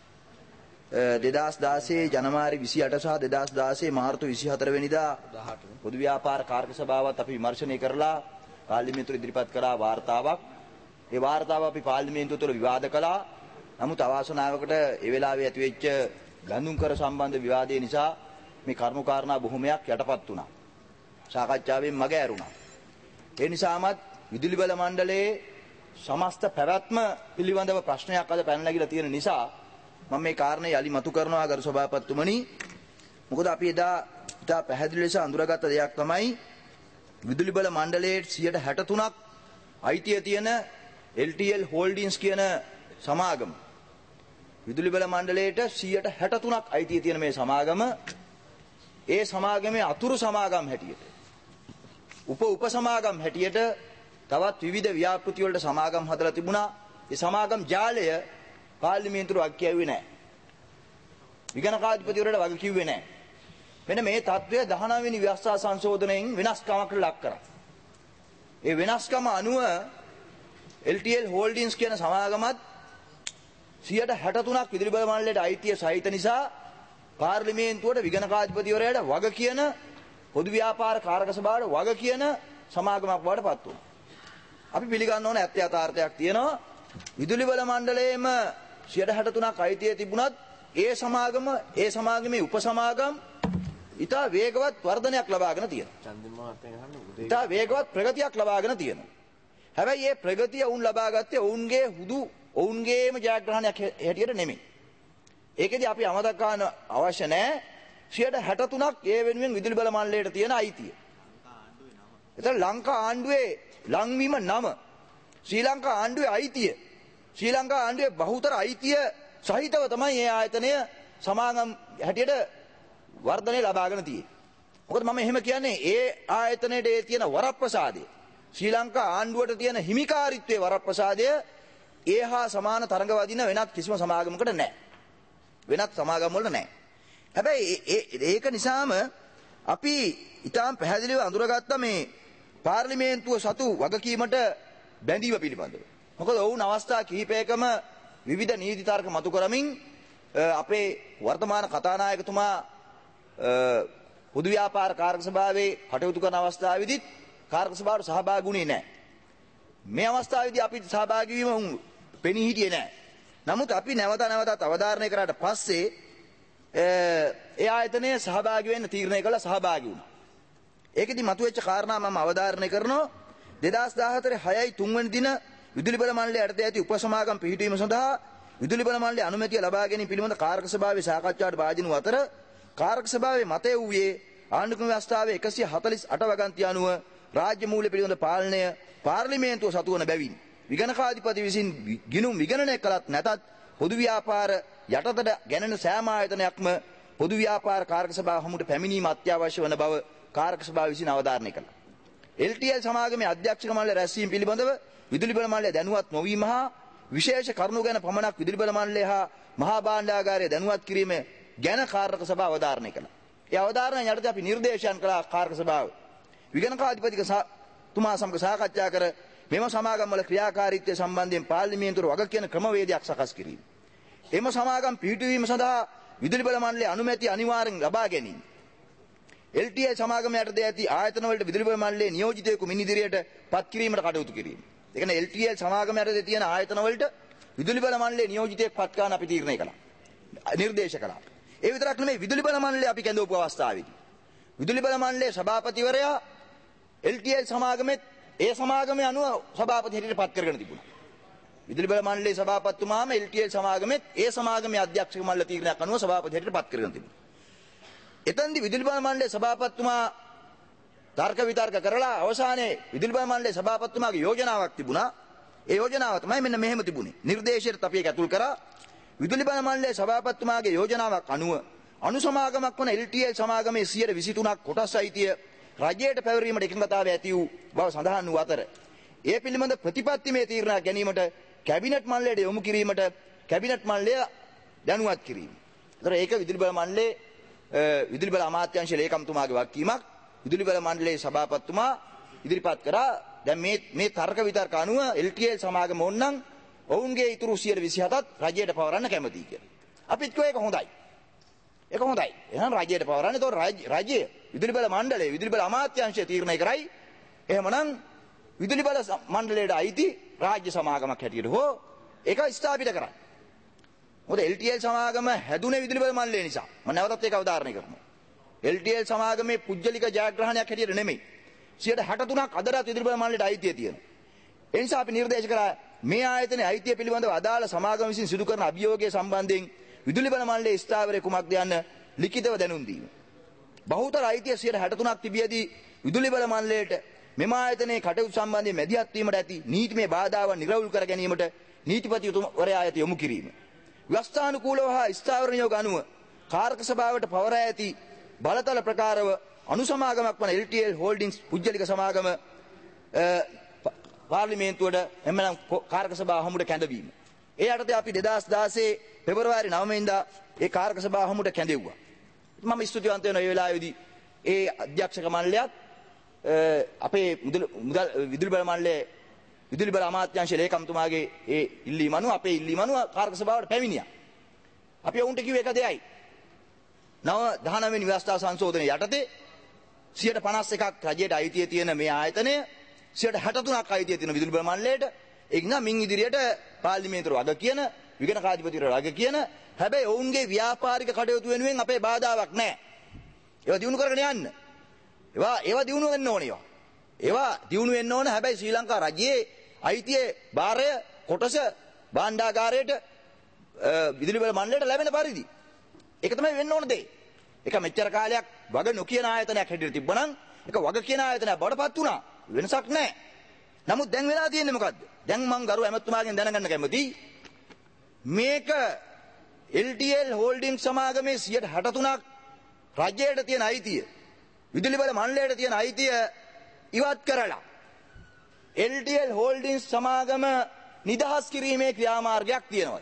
2016 ජනවාරි 28 සහ 2016 මාර්තු 24 වෙනිදා පොදු ව්‍යාපාර කාර්ය සභාවත් අපි විමර්ශනය කරලා පාර්ලිමේන්තුවට ඉදිරිපත් කළා වාර්තාවක්. ඒ වාර්තාව අපි පාර්ලිමේන්තුව තුළ විවාද කළා. නමුත් අවාසනාවකට ඒ වෙලාවේ ඇතිවෙච්ච බැඳුම් කර සම්බන්ධ විවාදය නිසා මේ කර්ම කාරණා බොහොමයක් යටපත් වුණා. සාකච්ඡාවෙන් මග ඇරුණා. ඒ නිසාමත් විදුලි බල මණ්ඩලයේ සමස්ත පැවැත්ම පිළිබඳව ප්‍රශ්නයක් අද පැන නැගිලා තියෙන නිසා මම මේ කාරණේ යලි මතු කරනවා ගරු සභාපතිතුමනි. මොකද අපි එදා පැහැදිලි ලෙස අඳුරගත්ත දෙයක් තමයි විදුලි බල මණ්ඩලයේ 63ක් අයිතිය තියෙන LTL Holdings කියන සමාගම විදුලි බල මණ්ඩලයට 63ක් අයිතිය තියෙන මේ සමාගම ඒ සමාගමේ අතුරු සමාගම් හැටියට උප සමාගම් හැටියට තවත් විවිධ ව්‍යාපෘති වලට සමාගම් හදලා තිබුණා. ඒ සමාගම් ජාලය පාර්ලිමේන්තුවට වග කියුවේ නැහැ. විගණකාධිපතිවරයාට වග කිව්වේ නැහැ. මෙන්න මේ තත්ත්වය 19 වෙනි ව්‍යවස්ථා සංශෝධනයෙන් වෙනස්කමකට ලක් කරා. ඒ වෙනස්කම අනුව LTL Holdings කියන සමාගමත් 63ක් විදුලි බල මණ්ඩලයට අයිතිය සහිත නිසා පාර්ලිමේන්තුවට විගණකාධිපතිවරයාට වග කියන පොදු ව්‍යාපාර කාරක සභාවට වග කියන සමාගමක් බවට පත් වුණා. අපි පිළිගන්න ඕන ඇත්ත යථාර්ථයක් තියෙනවා. විදුලි බල මණ්ඩලයේම 63ක් අයිතිය තිබුණත් ඒ සමාගමේ උපසමාගම් ඉතා වේගවත් වර්ධනයක් ලබාගෙන තියෙනවා. ඉතා වේගවත් ප්‍රගතියක් ලබාගෙන තියෙනවා. හැබැයි මේ ප්‍රගතිය වුන් ලබාගත්තේ ඔවුන්ගේම ජයග්‍රහණයක් හැටියට නෙමෙයි. ඒකෙදි අපි අමතක කරන්න අවශ්‍ය නැහැ 63ක් ඒ වෙනුවෙන් විදුලි බල මණ්ඩලයට තියෙන අයිතිය. එතන ලංකා ආණ්ඩුවේ ලංවීම නම ශ්‍රී ලංකා ආණ්ඩුවේ අයිතිය ශ්‍රී ලංකා ආණ්ඩුවේ බහුතර අයිතිය සහිතව තමයි මේ ආයතනය සමාගම් හැටියට වර්ධනය ලබාගෙන තියෙන්නේ. මොකද මම එහෙම කියන්නේ ඒ ආයතනයේ ඒ තියෙන වරප්‍රසාදය ශ්‍රී ලංකා ආණ්ඩුවට තියෙන හිමිකාරීත්වයේ වරප්‍රසාදය ඒහා සමාන තරඟ වදින වෙනත් කිසිම සමාගමකට නැහැ. වෙනත් සමාගම් වල නැහැ. හැබැයි ඒක නිසාම අපි ඊටාම් පැහැදිලිව අඳුරගත්ත මේ පාර්ලිමේන්තුව සතු වගකීමට බැඳීම පිළිබඳව. මොකද ඔවුන් අවස්ථා කිහිපයකම විවිධ නීති තර්ක මතු කරමින් අපේ වර්තමාන කතානායකතුමා පොදු ව්‍යාපාර කාර්ය සභාවේ කටයුතු කරන අවස්ථාවේදීත් කාර්ය සභාවට සහභාගී වුණේ නැහැ. මේ අවස්ථාවේදී අපි සහභාගී වීම පෙනී හිටියේ නැහැ. නමුත් අපි නැවතත් අවධාරණය කරාට පස්සේ ඒ ආයතනය සහභාගී වෙන්න තීරණය කළා සහභාගී වුණා. ඒකෙදි මතුවෙච්ච කාරණා මම අවධාරණය කරනවා 2014 6 වෙනි දින විදුලි බල මණ්ඩලය යටතේ ඇති උපසමාගම් පිහිටුවීම සඳහා විදුලි බල මණ්ඩලයේ අනුමැතිය ලබා ගැනීම පිළිබඳ කාර්ක සභාවේ සාකච්ඡාවට භාජන වූ අතර කාර්ක සභාවේ මතය වූයේ ආණ්ඩුක්‍රම ව්‍යවස්ථාවේ 148 වගන්තිය අනුව රාජ්‍ය මූල්‍ය පිළිබඳ පාලනය පාර්ලිමේන්තුව සතු වන බැවින් විගණකාධිපති විසින් ගිණුම් විගණනය කළත් නැතත් පොදු ව්‍යාපාර යටතට ගැනෙන සෑම ආයතනයක්ම පොදු ව්‍යාපාර කාර්ක සභාව හමුවට පැමිණීම අත්‍යවශ්‍ය වන බව කාර්ක සභාව විසින් අවධාරණය කළා. LTL සමාගමේ අධ්‍යක්ෂක මණ්ඩල රැස්වීම පිළිබඳව විදුලි බල මණ්ඩලය දැනුවත් නොවීම හා විශේෂ කරුණු ගැන පමණක් විදුලි බල මණ්ඩලය හා මහා භාණ්ඩාගාරය දැනුවත් කිරීම ගැන කාර්යක සභාව අවධාරණය කළා. ඒ අවධාරණය යටතේ අපි නිර්දේශයන් කළා කාර්යක සභාව. විගණකාධිපතික තුමා සමග සාකච්ඡා කර මෙම සමාගම් වල ක්‍රියාකාරීත්වය සම්බන්ධයෙන් පාර්ලිමේන්තුවට වග කියන ක්‍රමවේදයක් සකස් කිරීම. එම සමාගම් පිහිටුවීම සඳහා විදුලි බල මණ්ඩලයේ අනුමැතිය අනිවාර්යෙන් ලබා ගැනීම. LTI සමාගම යටතේ ඇති ආයතන වලට විදුලි බල මණ්ඩලයේ නියෝජිතයෙකු මින් ඉදිරියට පත් කිරීමට කටයුතු කිරීම. ඒ කියන්නේ LTI සමාගම යටතේ තියෙන ආයතන වලට විදුලි බල මණ්ඩලයේ නියෝජිතයෙක් පත් කරන්න අපි තීරණය කළා. නිර්දේශ කළා. ඒ විතරක් නෙමෙයි විදුලි බල මණ්ඩලය අපි කැඳවපු අවස්ථාවේදී විදුලි බල මණ්ඩලයේ සභාපතිවරයා LTI සමාගමේ ඒ සමාගමේ අනුව සභාපති හැටියට පත් කරගෙන තිබුණා. විදුලි බල මණ්ඩලයේ සභාපතිතුමාම LTI සමාගමේ ඒ සමාගමේ අධ්‍යක්ෂක මණ්ඩල තීරණයක් අනුව සභාපති හැටියට පත් කරගෙන තිබුණා. එතෙන්දී විදුලි බල මණ්ඩලයේ සභාපතිතුමා තර්ක විතර්ක කරලා අවසානයේ විදුලි බල මණ්ඩලයේ සභාපතිතුමාගේ යෝජනාවක් තිබුණා. ඒ යෝජනාව තමයි මෙන්න මෙහෙම තිබුණේ. නිර්දේශයට අපි ඒක ඇතුල් කරා. විදුලි බල මණ්ඩලයේ සභාපතිතුමාගේ යෝජනාවක් අනුව අනුසමාගමක් වන LTI සමාගමේ 23ක් කොටස් අයිතිය රජයට පැවරීමට එකඟතාවය ඇති වූ බව සඳහන් වූ අතර ඒ පිළිබඳ ප්‍රතිපත්තිමය තීරණයක් ගැනීමට කැබිනට් මණ්ඩලයට යොමු කිරීමට කැබිනට් මණ්ඩලය දැනුවත් කිරීම. ඒතර ඒක විදුලි බල මණ්ඩලයේ විදුලි බල අමාත්‍යාංශ ලේකම්තුමාගේ වගකීමක්. විදුලි බල මණ්ඩලයේ සභාපතිතුමා ඉදිරිපත් කරා දැන් මේ තර්ක විතර්ක අනුව LTI සමාගම ඕනනම් ඔවුන්ගේ ඉතුරු 127ත් රජයට පවරන්න කැමතියි කියලා. අපිත් කිව්වා ඒක හොඳයි. ඒක හොඳයි. එහෙනම් රජයට පවරන්න. ඒතකොට රජය විදුලි බල මණ්ඩලය විදුලි බල අමාත්‍යාංශය තීරණය කරයි. එහෙමනම් විදුලි බල මණ්ඩලයට අයිති රාජ්‍ය සමාගමක් හැටියට හෝ ඒක ස්ථාපිත කරන්න. මොකද LTI සමාගම හැදුනේ විදුලි බල මණ්ඩලය නිසා. මම නැවතත් ඒක අවධාරණය කරනවා. LTI සමාගමේ පුජ්‍යලික ජයග්‍රහණයක් හැටියට නෙමෙයි. 63ක් අදටත් විදුලි බල මණ්ඩලයට අයිතිය තියෙනවා. ඒ නිසා අපි නිර්දේශ කරා මේ ආයතනයේ අයිතිය පිළිබඳව අදාළ සමාගම විසින් සිදු කරන අභියෝගයේ සම්බන්ධයෙන් විදුලි බල මණ්ඩලයේ ස්ථාවරය කුමක්ද යන්න ලිඛිතව දැනුම් දීම. බහුතර අයිතිය 63ක් තිබියදී විදුලි බල මණ්ඩලයට මෙම ආයතනයේ කටයුතු සම්බන්ධයෙන් මැදිහත් වීමට ඇති නීතිමය බාධාවන් නිරවුල් කර ගැනීමට නීතිපතිවරයා යත යොමු කිරීම. ව්‍යවස්ථානුකූලව හා ස්ථාවර නියෝග අනුව කාර්ක සභාවට පවරා ඇති බලතල ප්‍රකාරව අනුසමාගමක් වන LTI හෝල්ඩින්ග්ස් පුජ්‍යලික සමාගම පාර්ලිමේන්තුවට එමනම් කාර්ක සභාව හමුවට කැඳවීම. ඒ යටතේ අපි 2016 පෙබරවාරි 9 වෙනිදා ඒ කාර්ක සභාව හමුවට කැඳෙව්වා. මම ස්තුතිවන්ත වෙනවා මේ වෙලාවේදී ඒ අධ්‍යක්ෂක මණ්ඩලයත් අපේ විදුලි බල මණ්ඩලයේ විදුලි බල අමාත්‍යාංශ ලේකම්තුමාගේ ඒ ඉල්ලීම අනුව අපේ ඉල්ලීම අනුව කාර්ක සභාවට පැමිණියා. අපි ඔවුන්ට කිව්වේ එක දෙයයි. 19 වෙනි ව්‍යවස්ථා සංශෝධනය යටතේ 51ක් රජයට අයිතිය තියෙන මේ ආයතනය 63ක් අයිතිය තියෙන විදුලි බල මණ්ඩලයට ඒක නම් මින් ඉදිරියට පාර්ලිමේන්තුවට වග කියන විගණකාධිපතිවරයා වග කියන හැබැයි ඔවුන්ගේ ව්‍යාපාරික කටයුතු වෙනුවෙන් අපේ බාධාවක් නැහැ. ඒවා දිනු කරගෙන යන්න. ඒවා දිනු වෙන්න ඕනේ. ඒවා දිනු වෙන්න ඕන හැබැයි ශ්‍රී ලංකා රජයේ අයිතියේ භාරය කොටස භාණ්ඩාගාරයට විදුලි බල මණ්ඩලයට ලැබෙන පරිදි. ඒක තමයි වෙන්න ඕන දේ. ඒක මෙච්චර කාලයක් වග නොකියන ආයතනයක් හැටියට තිබ්බනම් ඒක වග කියන ආයතනයක් බවටපත් වුණා. වෙනසක් නැහැ. නමුත් දැන් වෙලා තියෙන්නේ මොකද්ද? දැන් මම ගරු ඇමතුමාගෙන් දැනගන්න කැමතියි. මේක LTI හෝල්ඩින්ග් සමාගමේ 63ක් රජයට තියෙන අයිතිය විදුලි බල මණ්ඩලයට තියෙන අයිතිය ඉවත් කරලා LTI හෝල්ඩින්ග් සමාගම නිදහස් කිරීමේ ක්‍රියාමාර්ගයක් තියෙනවා.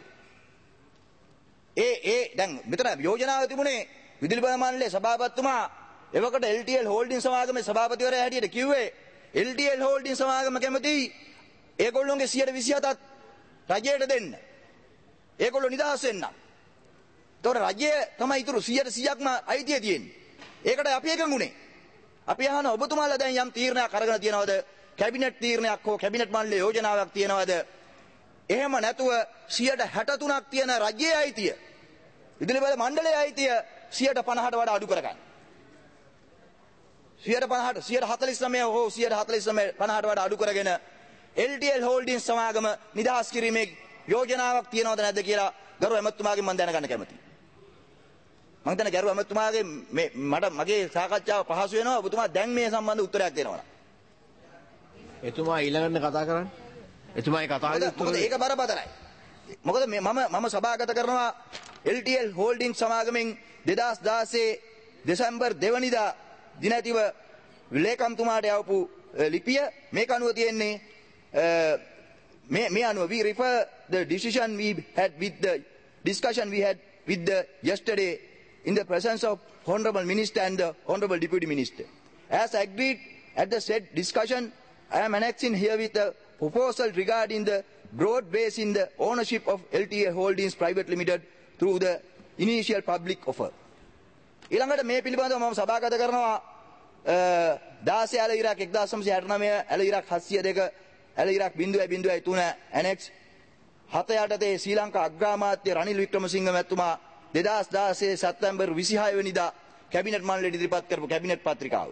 දැන් මෙතන යෝජනාව තිබුණේ විදුලි බල මණ්ඩලයේ සභාපතිතුමා එවකට LTI හෝල්ඩින්ග් සමාගමේ සභාපතිවරයා හැටියට කිව්වේ LTI හෝල්ඩින්ග් සමාගම කැමති ඒගොල්ලෝගේ 127ත් රජයට දෙන්න. ඒගොල්ලෝ නිදහස් වෙන්න. ඒතකොට රජය තමයි ඊටු 100%ක්ම අයිතිය තියෙන්නේ. ඒකට අපි එකඟුනේ. අපි අහන ඔබතුමාලා දැන් යම් තීරණයක් අරගෙන තියනවද? කැබිනට් තීරණයක් හෝ කැබිනට් මණ්ඩලයේ යෝජනාවක් තියනවද? එහෙම නැතුව 63ක් තියෙන රජයේ අයිතිය විදුලි බල මණ්ඩලයේ අයිතිය 50ට වඩා අඩු කරගන්න. 149 හෝ 50ට වඩා අඩු කරගෙන LTI හෝල්ඩින්ග් සමාගම නිදහස් කිරීමේ යෝජනාවක් තියනවද නැද්ද කියලා ගරු ඇමතුමාගෙන් මම දැනගන්න කැමතියි. මම දැන් ගරු ඇමතුමාගේ මගේ සාකච්ඡාව පහසු වෙනවා. ඔබතුමා දැන් මේ සම්බන්ධ උත්තරයක් දෙනවා. එතුමා ඊළඟට කතා කරන්නේ. එතුමායි කතා කරන්නේ. මොකද ඒක බරපතලයි. මොකද මම සභාගත කරනවා LTI හෝල්ඩින්ග් සමාගමෙන් 2016 දෙසැම්බර් 2 වෙනිදා දිනතිව ලේකම්තුමාට යවපු ලිපිය මේක අනුව තියෙන්නේ මේ අනුව we refer the decision we had with the discussion we had with the yesterday in the presence of Honorable Minister and the Honorable Deputy Minister. As agreed at the said discussion, I am annexing here with a proposal regarding the broad base in the ownership of LTA Holdings Private Limited through the initial public offer. ඊළඟට මේ පිළිබඳව මම සභාගත කරනවා 16 ඇල ඉරාක් 1969 ඇල ඉරාක් 702 ඇල ඉරාක් 0.03 annex 7 යටතේ ශ්‍රී ලංකා අග්‍රාමාත්‍ය රනිල් වික්‍රමසිංහ මැතිතුමා 2016 සැප්තැම්බර් 26 වෙනිදා cabinet මණ්ඩලයට ඉදිරිපත් කරපු කැබිනට් පත්‍රිකාව.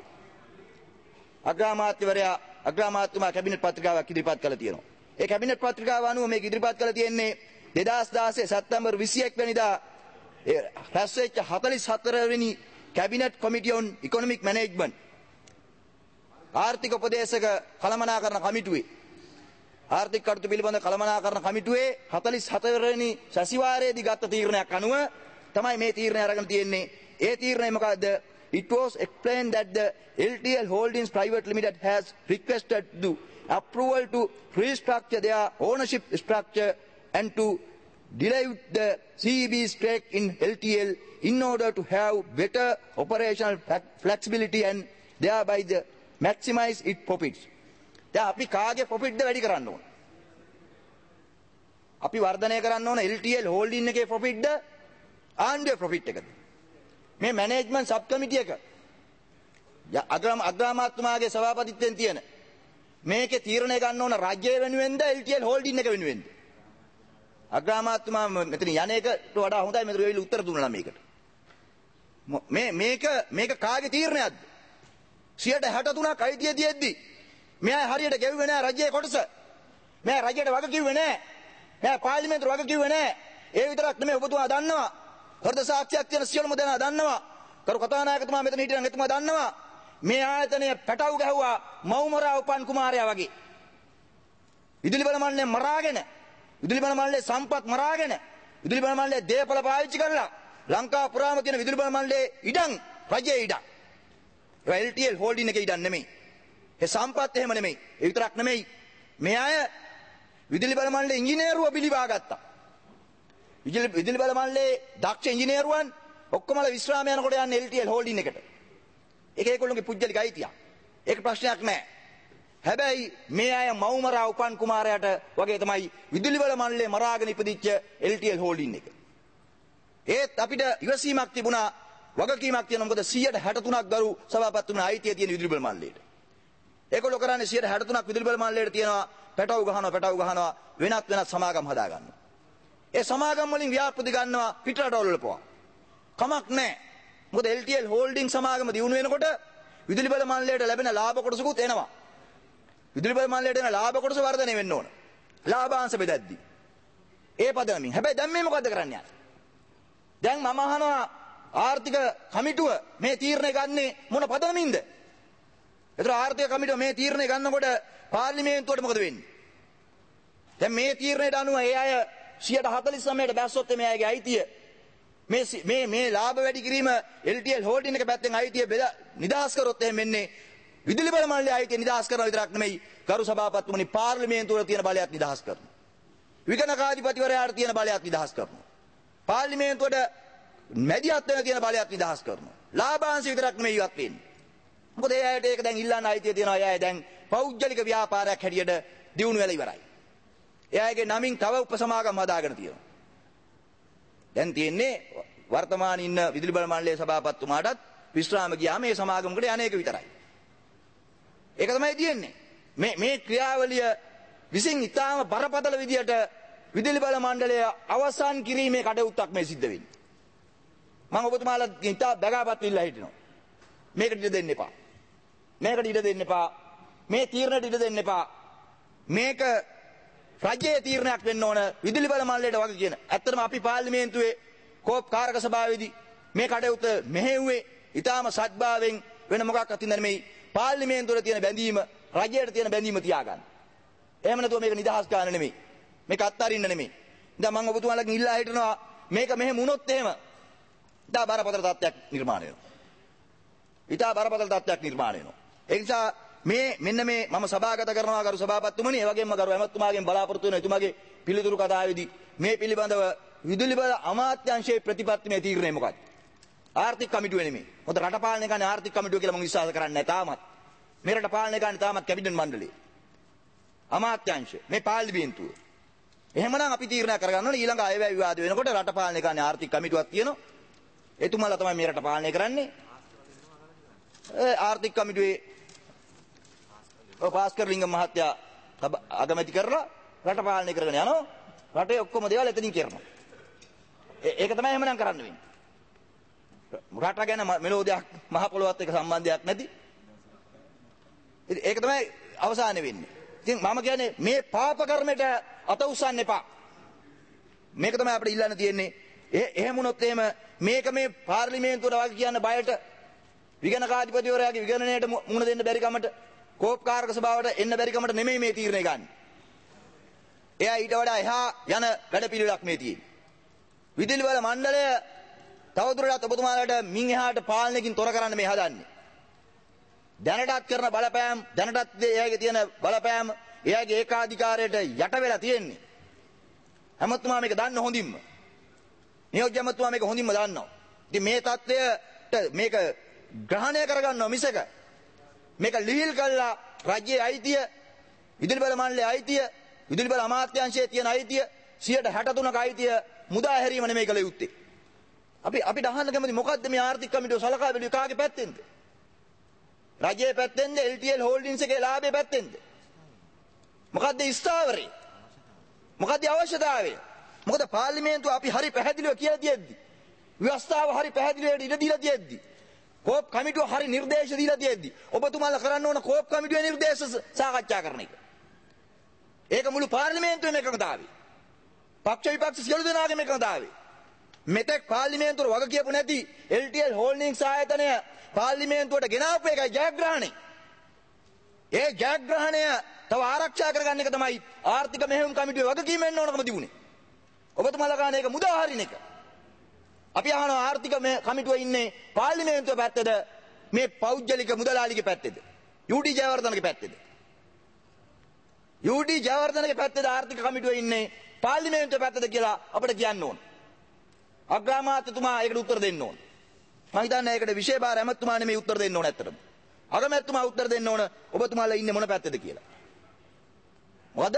අග්‍රාමාත්‍යතුමා කැබිනට් පත්‍රිකාවක් ඉදිරිපත් කළා තියෙනවා. ඒ කැබිනට් පත්‍රිකාව අනුව මේක ඉදිරිපත් කළා තියෙන්නේ 2016 සැප්තැම්බර් 21 වෙනිදා රැස් වෙච්ච 44 වෙනි cabinet committee on economic management ආර්ථික උපදේශක කළමනාකරණ කමිටුවේ ආර්ථික කටයුතු පිළිබඳ කළමනාකරණ කමිටුවේ 44 වෙනි සැසිවාරයේදී ගත්ත තීරණයක් අනුව තමයි මේ තීරණය අරගෙන තියෙන්නේ. ඒ තීරණය මොකද්ද? It was explained that the LTL Holdings Private Limited has requested the approval to restructure their ownership structure and to dilute the CEB stake in LTL in order to have better operational flexibility and thereby maximize its profits. දැන් අපි කාගේ ප්‍රොෆිට්ද වැඩි කරන්න ඕන? අපි වර්ධනය කරන්න ඕන LTL Holding එකේ ප්‍රොෆිට්ද ආණ්ඩුවේ ප්‍රොෆිට් එකද? මේ මැනේජ්මන්ට් සබ් කමිටි එක අග්‍රාමාත්‍යතුමාගේ සභාපතිත්වයෙන් තියෙන මේකේ තීරණය ගන්න ඕන රාජ්‍ය වෙනුවෙන්ද LTL Holding එක වෙනුවෙන්ද? අග්‍රාමාත්‍යතුමා මෙතන යන්නේකට වඩා හොඳයි මෙතන වෙවිල උත්තර දුන්නා මේකට. මේක කාගේ තීරණයක්ද? 63ක් අයිතිය තියෙද්දි මෙයා හරියට ගෙවුවේ නෑ රජයේ කොටස. මෙයා රජයට වග කිව්වේ නෑ. මෙයා පාර්ලිමේන්තුවට වග කිව්වේ නෑ. ඒ විතරක් නෙමෙයි ඔබතුමා දන්නවා. හෘද සාක්ෂියක් තියෙන සියලුම දෙනා දන්නවා. කරු කතානායකතුමා මෙතන හිටියනම් එතුමා දන්නවා. මේ ආයතනය පැටව ගැහුවා මව්මරා උපන් කුමාරයා වගේ. විදුලි බල මණ්ඩලය මරාගෙන, විදුලි බල මණ්ඩලයේ සම්පත් මරාගෙන, විදුලි බල මණ්ඩලයේ දේපල පාවිච්චි කරලා ලංකාව පුරාම තියෙන විදුලි බල මණ්ඩලයේ ඉඩම් රජයේ ඉඩම්. ඒ LTL Holding එකේ ඉඩම් නෙමෙයි. ඒ සම්පත් එහෙම නෙමෙයි. ඒ විතරක් නෙමෙයි. මේ අය විදුලි බල මණ්ඩලයේ ඉංජිනේරුව පිළිවා ගත්තා. විදුලි බල මණ්ඩලයේ දක්ෂ ඉංජිනේරුවන් ඔක්කොමලා විශ්‍රාම යනකොට යන්නේ LTL Holding එකට. ඒක ඒගොල්ලෝගේ පුජ්‍යලික අයිතියක්. ඒක ප්‍රශ්නයක් නෑ. හැබැයි මේ අය මව්මරා උපන් කුමාරයාට වගේ තමයි විදුලි බල මණ්ඩලයේ මරාගෙන ඉපදිච්ච LTL Holding එක. ඒත් අපිට ඉවසීමක් තිබුණා, වගකීමක් තියෙනවා. මොකද 163ක් ගරු සභාපතිතුමා අයිතිය තියෙන විදුලි බල මණ්ඩලයට. ඒගොල්ලෝ කරන්නේ 163ක් විදුලි බල මණ්ඩලයට තියෙනවා පැටව ගහනවා වෙනත් සමාගම් හදා ගන්නවා. ඒ සමාගම් වලින් ව්‍යාපෘති ගන්නවා පිටරටවල වල පවා. කමක් නැහැ. මොකද LTL Holding සමාගම දියුණු වෙනකොට විදුලි බල මණ්ඩලයට ලැබෙන ලාභ කොටසකුත් එනවා. විදුලි බල මණ්ඩලයට එන ලාභ කොටස වර්ධනය වෙන්න ඕන. ලාභාංශ බෙදද්දි. ඒ පදනමින්. හැබැයි දැන් මේ මොකද්ද කරන්නේ? දැන් මම අහනවා ආර්ථික කමිටුව මේ තීරණය ගන්නේ මොන පදනමින්ද? ඒතර ආර්ථික කමිටුව මේ තීරණය ගන්නකොට පාර්ලිමේන්තුවට මොකද වෙන්නේ? දැන් මේ තීරණයට අනුව ඒ අය 149ට බැස්සොත් මේ අයගේ අයිතිය මේ ලාභ වැඩි කිරීම LTL Holding එක පැත්තෙන් අයිතිය නිදහස් කරොත් එහෙම වෙන්නේ විදුලි බල මණ්ඩලයේ අයිතිය නිදහස් කරනවා විතරක් නෙමෙයි ගරු සභාපතිතුමනි පාර්ලිමේන්තුවේ තියෙන බලයක් නිදහස් කරනවා. විගණකාධිපතිවරයාට තියෙන බලයක් නිදහස් කරනවා. පාර්ලිමේන්තුවට මැදිහත් වෙන තියෙන බලයක් නිදහස් කරනවා. ලාභාංශ විතරක් නෙමෙයි ඉවත් වෙන්නේ. මොකද ඒ අයට ඒක දැන් ඉල්ලන්න අයිතිය තියෙනවා. ඒ අය දැන් පෞද්ගලික ව්‍යාපාරයක් හැටියට දියුණු වෙලා ඉවරයි. ඒ අයගේ නමින් තව උපසමාගම් හදාගෙන තියෙනවා. දැන් තියෙන්නේ වර්තමානයේ ඉන්න විදුලි බල මණ්ඩලයේ සභාපතිතුමාටත් විශ්‍රාම ගියාම මේ සමාගමකට යන්නේක විතරයි. ඒක තමයි තියෙන්නේ. මේ ක්‍රියාවලිය විසින් ඉතාම බරපතල විදියට විදුලි බල මණ්ඩලය අවසන් කිරීමේ කටයුත්තක් මේ සිද්ධ වෙන්නේ. මම ඔබතුමාලා ඉතා බගාපත් වෙලා හිටිනවා. මේකට ඉඩ දෙන්න එපා. මේකට ඉඩ දෙන්න එපා. මේ තීරණයට ඉඩ දෙන්න එපා. මේක රජයේ තීරණයක් වෙන්න ඕන විදුලි බල මණ්ඩලයට වගේ කියන. ඇත්තටම අපි පාර්ලිමේන්තුවේ කෝප් කාරක සභාවේදී මේ කටයුත්ත මෙහෙව්වේ ඊටාම සත්භාවයෙන් වෙන මොකක්වත් හින්දා නෙමෙයි. පාර්ලිමේන්තුවේ තියෙන බැඳීම රජයට තියෙන බැඳීම තියාගන්න. එහෙම නැතුව මේක නිදහස් ගන්න නෙමෙයි. මේක අත්හරින්න නෙමෙයි. දැන් මම ඔබතුමාලගෙන් ඉල්ලා හිටනවා මේක මෙහෙම වුණොත් එහෙම ඉතා බරපතල තත්ත්වයක් නිර්මාණය වෙනවා. ඒ නිසා මෙන්න මේ මම සභාගත කරනවා ගරු සභාපතිතුමනි ඒ වගේම ගරු ඇමතුමාගෙන් බලාපොරොත්තු වෙන එතුමාගේ පිළිතුරු කතාවේදී මේ පිළිබඳව විදුලි බල අමාත්‍යාංශයේ ප්‍රතිපත්තිමය තීරණය මොකක්ද? ආර්ථික කමිටුව නෙමෙයි. මොකද රට පාලනය කරන්නේ ආර්ථික කමිටුව කියලා මම විශ්වාස කරන්නේ නැහැ තාමත්. මේ රට පාලනය කරන්නේ තාමත් කැබිනට් මණ්ඩලය. අමාත්‍යාංශය මේ පාර්ලිමේන්තුව. එහෙමනම් අපි තීරණය කරගන්න ඕනේ ඊළඟ අයවැය විවාද වෙනකොට රට පාලනය කරන්නේ ආර්ථික කමිටුවක් තියෙනවා. එතුමාලා තමයි මේ රට පාලනය කරන්නේ. ආර්ථික කමිටුවේ පාස්කර් ලිංගම් මහත්තයා අගමැති කරලා රට පාලනය කරගෙන යනවා. රටේ ඔක්කොම දේවල් එතනින් කරනවා. ඒක තමයි එහෙමනම් කරන්න වෙන්නේ. රට ගැන මෙලෝදියක් මහ පොළොවත් එක්ක සම්බන්ධයක් නැති. ඒක තමයි අවසානය වෙන්නේ. ඉතින් මම කියන්නේ මේ පාප කර්මයට අත උස්සන්න එපා. මේක තමයි අපිට ඉල්ලන්න තියෙන්නේ. එහෙම වුණොත් එහෙම මේක මේ පාර්ලිමේන්තුවට වගේ කියන්න බයට විගණකාධිපතිවරයාගේ විගණනයට මුහුණ දෙන්න බැරි කමට කෝප්කාරක සභාවට එන්න බැරි කමට නෙමෙයි මේ තීරණය ගන්න. එයා ඊට වඩා එහා යන වැඩ පිළිවෙලක් මේ තියෙන්නේ. විදුලි බල මණ්ඩලය තවදුරටත් ඔබතුමාලාට මින් එහාට පාලනයකින් තොර කරන්න මේ හදන්නේ. දැනටත් කරන බලපෑම් දැනටත් එයාගේ තියෙන බලපෑම් එයාගේ ඒකාධිකාරයට යට වෙලා තියෙන්නේ. හැමතුමා මේක දන්න හොඳින්ම. නියෝජ්‍ය හැමතුමා මේක හොඳින්ම දන්නවා. ඉතින් මේ தත්ත්වයට මේක ග්‍රහණය කරගන්නවා මිසක මේක ලිහිල් කළා රජයේ අයිතිය විදුලි බල මණ්ඩලයේ අයිතිය විදුලි බල අමාත්‍යාංශයේ තියෙන අයිතිය 63ක අයිතිය මුදා හැරීම නෙමෙයි කළ යුත්තේ. අපිට අහන්න කැමති මොකද්ද මේ ආර්ථික කමිටුව සලකා බැලුවේ කාගේ පැත්තෙන්ද? රජයේ පැත්තෙන්ද LTL හෝල්ඩින්ස් එකේ ලාභයේ පැත්තෙන්ද? මොකද්ද ස්ථාවරේ? මොකද්ද අවශ්‍යතාවය? මොකද පාර්ලිමේන්තුව අපි හරි පැහැදිලිව කියලා තියෙද්දි ව්‍යවස්ථාව හරි පැහැදිලිව ඉඩ දීලා තියෙද්දි කෝප් කමිටුව හරි නිර්දේශ දීලා තියෙද්දි ඔබතුමාලා කරන්න ඕන කෝප් කමිටුවේ නිර්දේශ සාකච්ඡා කරන එක. ඒක මුළු පාර්ලිමේන්තුවේම එකඟතාවය. පක්ෂ විපක්ෂ සියලු දෙනාගේම එකඟතාවය. මෙතෙක් පාර්ලිමේන්තුව වග කියපු නැති LTL හෝල්ඩින්ග්ස් ආයතනය පාර්ලිමේන්තුවට ගෙනාවු එකයි ජයග්‍රහණය. ඒ ජයග්‍රහණය තව ආරක්ෂා කරගන්න එක තමයි ආර්ථික මෙහෙයුම් කමිටුවේ වගකීම වෙන්න ඕනකම තිබුණේ. ඔබතුමාලා ගන්න එක මුදා හරින එක. අපි අහනවා ආර්ථික කමිටුවේ ඉන්නේ පාර්ලිමේන්තුව පැත්තේද මේ පෞද්ගලික මුදලාලිගේ පැත්තේද? UD ජයවර්ධනගේ පැත්තේද? UD ජයවර්ධනගේ පැත්තේද ආර්ථික කමිටුවේ ඉන්නේ පාර්ලිමේන්තුව පැත්තේද කියලා අපිට කියන්න ඕන. අග්‍රාමාත්‍යතුමා ඒකට උත්තර දෙන්න ඕන. මම හිතන්නේ ඒකට විශේෂ බාර ඇමතුමා නෙමෙයි උත්තර දෙන්න ඕන ඇත්තටම. අගමැතිතුමා උත්තර දෙන්න ඕන ඔබතුමාලා ඉන්නේ මොන පැත්තේද කියලා. මොකද?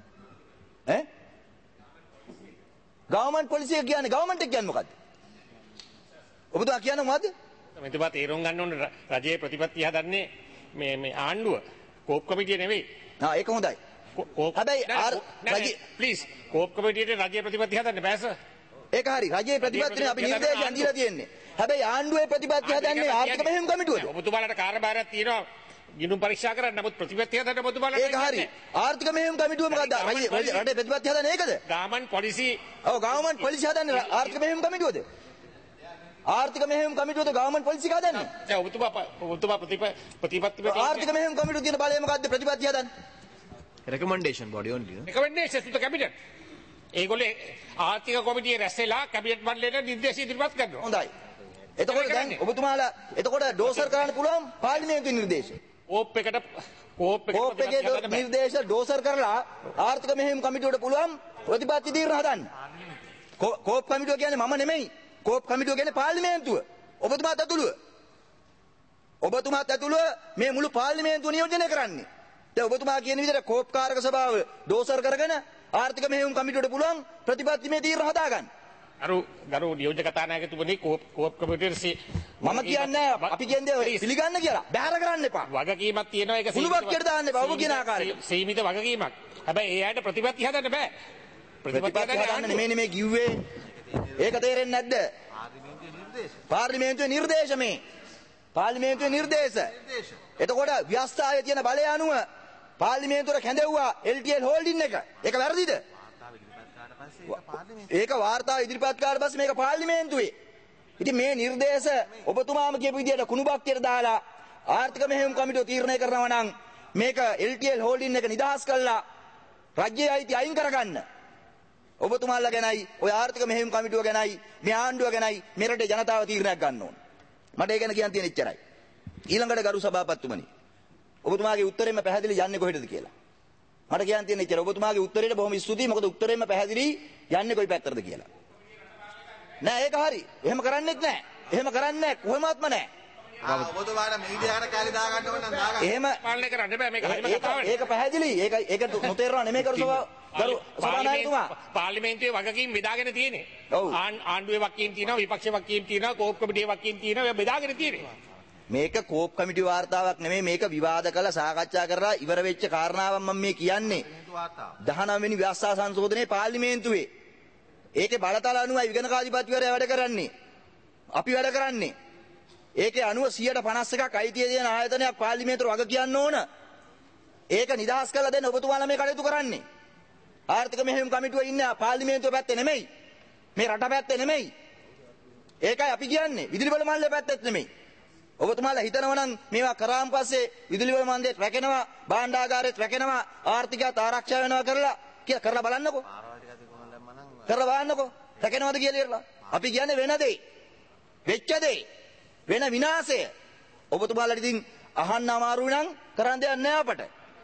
ගවර්න්මන්ට් පොලිසි එක කියන්නේ ගවර්න්මන්ට් එක කියන්නේ මොකද්ද? ඔබතුමා කියන්නේ මොකද්ද? මෙතුමා තේරුම් ගන්න ඕනේ රජයේ ප්‍රතිපත්තිය හදන්නේ මේ ආණ්ඩුව කෝප් කමිටිය නෙවෙයි. ඒක හොඳයි. හැබැයි ප්ලීස් කෝප් කමිටියට රජයේ ප්‍රතිපත්තිය හදන්න බෑ සර්. ඒක හරි. රජයේ ප්‍රතිපත්තිය අපි නිර්දේශයන් දීලා තියෙන්නේ. හැබැයි ආණ්ඩුවේ ප්‍රතිපත්තිය හදන්නේ ආර්ථික මෙහෙයුම් කමිටුවද? ඔබතුමාලට කාර්යභාරයක් තියෙනවා ගිණුම් පරීක්ෂා කරන්න. නමුත් ප්‍රතිපත්තිය හදන්න ඔබතුමාලට ඒක හරි. ආර්ථික මෙහෙයුම් කමිටුව මොකද්ද? රටේ ප්‍රතිපත්තිය හදන්නේ ඒකද? Government policy. ඔව් ගවර්න්මන්ට් පොලිසි හදන්නේ ආර්ථික මෙහෙයුම් කමිටුවද? ආර්ථික මෙහෙයුම් කමිටුවද ගවර්න්මන්ට් පොලිසි හදන්නේ? දැන් ඔබතුමා ප්‍රතිපත්ති ආර්ථික මෙහෙයුම් කමිටුව තියෙන බලය මොකද්ද ප්‍රතිපත්තිය හදන්නේ? recommendation body only. Recommendations to the cabinet. ඒගොල්ලෝ ආර්ථික කොමිටියේ රැස්වෙලා කැබිනට් මණ්ඩලයට නිර්දේශ ඉදිරිපත් කරනවා. හොඳයි. එතකොට දැන් ඔබතුමාලා එතකොට ඩෝසර් කරන්න පුළුවන් පාර්ලිමේන්තුවේ නිර්දේශ. කෝප් එකේ නිර්දේශ ඩෝසර් කරලා ආර්ථික මෙහෙයුම් කමිටුවට පුළුවන් ප්‍රතිපත්ති තීරණ හදන්න. කෝප් කමිටුව කියන්නේ මම නෙමෙයි. කෝප් කමිටුව කියන්නේ පාර්ලිමේන්තුව. ඔබතුමාත් ඇතුළුව. ඔබතුමාත් ඇතුළුව මේ මුළු පාර්ලිමේන්තුව නියෝජනය කරන්නේ. දැන් ඔබතුමා කියන විදිහට කෝප් කාරක සභාව ඩෝසර් කරගෙන ආර්ථික මෙහෙයුම් කමිටුවට පුළුවන් ප්‍රතිපත්තිමය තීරණ හදාගන්න. ගරු නියෝජ්‍ය කතානායකතුමනි කෝප් කමිටුවේ මම කියන්නේ අපි කියන්නේ පිළිගන්න කියලා. බැහැර කරන්න එපා. වගකීමක් තියෙනවා ඒක සීමිතව දාන්න එපා. ඔබ කියන ආකාරයට. සීමිත වගකීමක්. හැබැයි ඒ ඇයිට ප්‍රතිපත්ති හදන්න බෑ. ප්‍රතිපත්ති හදන්න නෙමෙයි කිව්වේ. ඒක තේරෙන්නේ නැද්ද? පාර්ලිමේන්තුවේ නිර්දේශ මේ. පාර්ලිමේන්තුවේ නිර්දේශ. එතකොට ව්‍යවස්ථාවේ තියෙන බලය අනුව පාර්ලිමේන්තුවට කැඳෙව්වා LTL හෝල්ඩින් එක. ඒක වැරදිද? ඒක වාර්තාව ඉදිරිපත් කරලා පස්සේ මේක පාර්ලිමේන්තුවේ. ඉතින් මේ නිර්දේශ ඔබතුමාම කියපු විදිහට කුණුබක්කයට දාලා ආර්ථික මෙහෙයුම් කමිටුව තීරණය කරනවා නම් මේක LTL හෝල්ඩින් එක නිදහස් කළා රජයේ අයිති අයින් කරගන්න. ඔබතුමාලා ගැනයි ඔය ආර්ථික මෙහෙයුම් කමිටුව ගැනයි මේ ආණ්ඩුව ගැනයි මේ රටේ ජනතාව තීරණයක් ගන්න ඕන. මට ඒ ගැන කියන්න තියෙන එච්චරයි. ඊළඟට ගරු සභාපතිතුමනි ඔබතුමාගේ උත්තරෙම පැහැදිලි යන්නේ කොහෙටද කියලා. මට කියන්න තියෙන ඉතින් ඔබතුමාගේ උත්තරේට බොහොම ස්තුතියි. මොකද උත්තරෙම පැහැදිලි යන්නේ කොයි පැත්තටද කියලා. නෑ ඒක හරි. එහෙම කරන්නෙත් නෑ. එහෙම කරන්නේ නෑ කොහෙමත්ම නෑ. ඔබතුමාට මීඩියාකට කැලි දා ගන්න ඕන නම් දා ගන්න. එහෙම පාලනය කරන්න බෑ මේක හරිම කතාවක්. ඒක පැහැදිලි. ඒක නොතේරෙනවා නෙමෙයි කරු සභානායකතුමා. පාර්ලිමේන්තුවේ වගකීම් බෙදාගෙන තියෙන්නේ. ආණ්ඩුවේ වගකීම් තියෙනවා, විපක්ෂයේ වගකීම් තියෙනවා, කෝප් කමිටියේ වගකීම් තියෙනවා. ඒවා බෙදාගෙන තියෙන්නේ. මේක කෝප් කමිටු වාර්තාවක් නෙමෙයි. මේක විවාද කළ සාකච්ඡා කරලා ඉවර වෙච්ච කාරණාවක් මම මේ කියන්නේ. 19 වෙනි ව්‍යවස්ථා සංශෝධනයේ පාර්ලිමේන්තුවේ. ඒකේ බලතල අනුවයි විගණකාධිපතිවරයා වැඩ කරන්නේ. අපි වැඩ කරන්නේ. ඒකේ 91%ක් අයිතිය දෙන ආයතනයක් පාර්ලිමේන්තුවට වග කියන්න ඕන. ඒක නිදහස් කරලා දෙන්න ඔබතුමාලා මේ කටයුතු කරන්නේ. ආර්ථික මෙහෙයුම් කමිටුවේ ඉන්නේ පාර්ලිමේන්තුව පැත්තේ නෙමෙයි. මේ රට පැත්තේ නෙමෙයි. ඒකයි අපි කියන්නේ. විදුලි බල මණ්ඩලය පැත්තෙත් නෙමෙයි. ඔබතුමාලා හිතනවා නම් මේවා කරාන් පස්සේ විදුලි බල මණ්ඩලෙත් රැකෙනවා, භාණ්ඩාගාරෙත් රැකෙනවා, ආර්ථිකයත් ආරක්ෂා වෙනවා කියලා කරලා බලන්නකෝ. කරලා බලන්නකෝ. රැකෙනවද කියලා. අපි කියන්නේ වෙන දෙයි. වෙච්ච දෙයි. වෙන විනාශය. ඔබතුමාලාට ඉතින් අහන්න අමාරුයි නම් කරන්න දෙයක් නෑ අපට.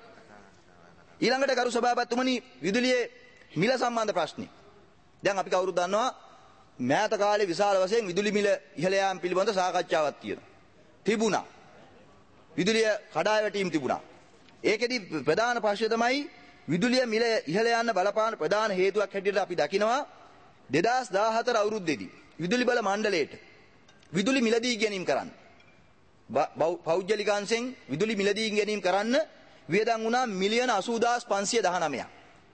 ඊළඟට ගරු සභාපතිතුමනි විදුලියේ මිල සම්බන්ධ ප්‍රශ්නේ. දැන් අපි කවුරුද දන්නවා මෑත කාලේ විශාල වශයෙන් විදුලි මිල ඉහළ යාම පිළිබඳ සාකච්ඡාවක් තියෙනවා. තිබුණා. විදුලිය කඩා වැටීම් තිබුණා. ඒකෙදි ප්‍රධාන ප්‍රශ්නය තමයි විදුලිය මිල ඉහළ යන්න බලපාන ප්‍රධාන හේතුවක් හැටියට අපි දකිනවා 2014 අවුරුද්දේදී විදුලි බල මණ්ඩලයට විදුලි මිලදී ගැනීම කරන්න. පෞද්ගලික අංශෙන් විදුලි මිලදී ගැනීම කරන්න වියදම් වුණා මිලියන 80519ක්.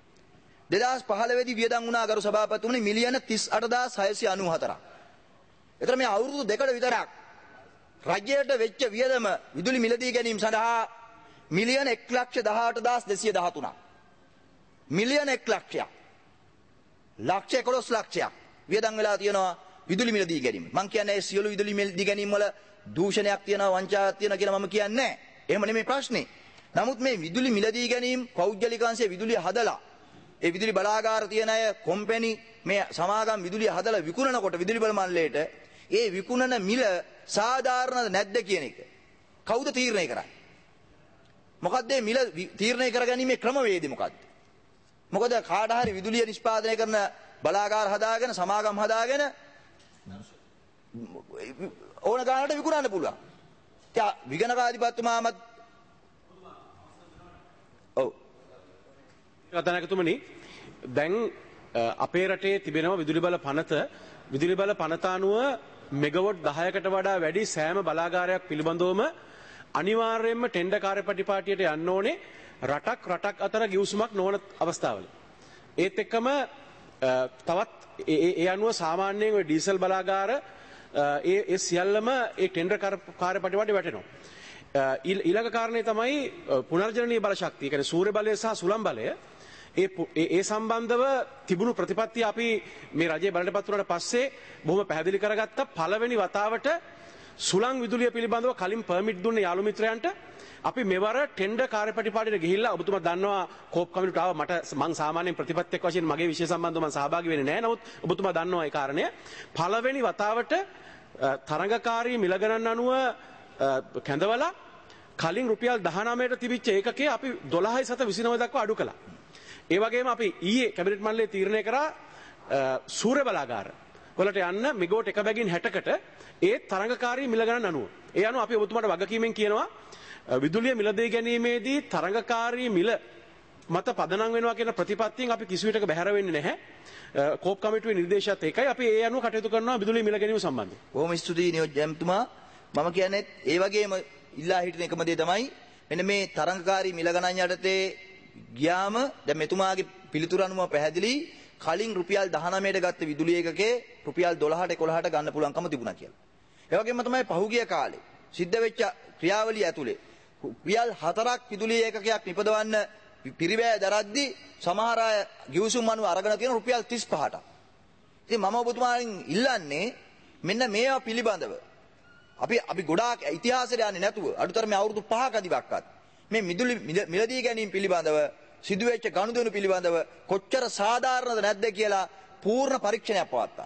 2015 දී වියදම් වුණා ගරු සභාපතිතුමනි මිලියන 38694ක්. එතන මේ අවුරුදු දෙකකට විතරක් රජයට වෙච්ච වියදම විදුලි මිලදී ගැනීම සඳහා මිලියන 118213ක්. මිලියන 1 ලක්ෂයක්. ලක්ෂ 11 ලක්ෂයක් වියදම් වෙලා තියෙනවා විදුලි මිලදී ගැනීම. මම කියන්නේ ඒ සියලු විදුලි මිලදී ගැනීම වල දූෂණයක් තියෙනවා, වංචාවක් තියෙනවා කියලා මම කියන්නේ නැහැ. එහෙම නෙමෙයි ප්‍රශ්නේ. නමුත් මේ විදුලි මිලදී ගැනීම පෞද්ගලික අංශයේ විදුලිය හදලා ඒ විදුලි බලාගාර තියෙන අය කොම්පැනි මේ සමාගම් විදුලිය හදලා විකුණනකොට විදුලි බල මණ්ඩලයට ඒ විකුණන මිල සාධාරණද නැද්ද කියන එක කවුද තීරණය කරන්නේ? මොකද්ද මේ මිල තීරණය කරගැනීමේ ක්‍රමවේදය මොකද්ද? මොකද කාට හරි විදුලිය නිෂ්පාදනය කරන බලාගාර හදාගෙන සමාගම් හදාගෙන ඕන ගානකට විකුණන්න පුළුවන්. ඒ විගණකාධිපතිතුමාමත් ඔව් කතානායකතුමනි දැන් අපේ රටේ තිබෙනවා විදුලි බල පනත අනුව මෙගවොට් 10කට වඩා වැඩි සෑම බලාගාරයක් පිළිබඳවම අනිවාර්යයෙන්ම ටෙන්ඩර් කාර්යපටිපාටියට යන්න ඕනේ රටක් අතර ගිවිසුමක් නොවන අවස්ථාවල. ඒත් එක්කම තවත් ඒ අනුව සාමාන්‍යයෙන් ඔය ඩීසල් බලාගාර ඒ සියල්ලම ඒ ටෙන්ඩර් කාර්යපටිපාටියට වැටෙනවා. ඊළඟ කාරණේ තමයි පුනර්ජනනීය බල ශක්තිය. ඒ කියන්නේ සූර්ය බලය සහ සුළං බලය. ඒ සම්බන්ධව තිබුණු ප්‍රතිපත්තිය අපි මේ රජයේ බලයටපත් වුණාට පස්සේ බොහොම පැහැදිලි කරගත්ත පළවෙනි වතාවට සුළං විදුලිය පිළිබඳව කලින් පර්මිට් දුන්නේ යාළු මිත්‍රයන්ට අපි මෙවර ටෙන්ඩර් කාර්යපටිපාටියට ගිහිල්ලා ඔබතුමා දන්නවා කෝප් කමිටුවට ආව මම සාමාන්‍යයෙන් ප්‍රතිපත්තියක් වශයෙන් මගේ විෂය සම්බන්ධව මම සහභාගී වෙන්නේ නැහැ. නමුත් ඔබතුමා දන්නවා ඒ කාරණය. පළවෙනි වතාවට තරඟකාරී මිල ගණන් අනුව කැඳවලා කලින් රුපියල් 19ට තිබිච්ච ඒකකේ අපි 12.29 දක්වා අඩු කළා. ඒ වගේම අපි ඊයේ කැබිනට් මණ්ඩලයේ තීරණය කරා සූර්ය බලාගාර වලට යන්න මෙගෝට් එක බැගින් 60කට ඒ තරඟකාරී මිල ගණන් අනුව. ඒ අනුව අපි ඔබතුමාට වගකීමෙන් කියනවා විදුලිය මිලදී ගැනීමේදී තරඟකාරී මිල මත පදනම් වෙනවා කියන ප්‍රතිපත්තියෙන් අපි කිසි විටක බැහැර වෙන්නේ නැහැ. කෝප් කමිටුවේ නිර්දේශයත් ඒකයි. අපි ඒ අනුව කටයුතු කරනවා විදුලිය මිල ගැනීම සම්බන්ධයෙන්. බොහොම ස්තුතියි නියෝජ්‍යතුමා. මම කියන්නේ ඒ වගේම ඉල්ලා හිටින එකම දේ තමයි මෙන්න මේ තරඟකාරී මිල ගණන් යටතේ ගියාම දැන් මෙතුමාගේ පිළිතුර අනුව පැහැදිලි කලින් රුපියල් 19ට ගත්ත විදුලි ඒකකේ රුපියල් 12ට 11ට ගන්න පුළුවන්කම තිබුණා කියලා. ඒ වගේම තමයි පහුගිය කාලේ සිද්ධ වෙච්ච ක්‍රියාවලිය ඇතුලේ රුපියල් 4ක් විදුලි ඒකකයක් නිපදවන්න පිරිවැය දරද්දි සමහර අය ගිවිසුම් අනුව අරගෙන තියෙන රුපියල් 35ට. ඉතින් මම ඔබතුමාගෙන් ඉල්ලන්නේ මෙන්න මේවා පිළිබඳව අපි ගොඩාක් ඉතිහාසයට යන්නේ නැතුව අඩුතරමේ අවුරුදු 5ක දිවක්වත් මේ විදුලි මිලදී ගැනීම පිළිබඳව සිදුවෙච්ච ගනුදෙනු පිළිබඳව කොච්චර සාධාරණද නැද්ද කියලා පූර්ණ පරීක්ෂණයක් පවත්තා.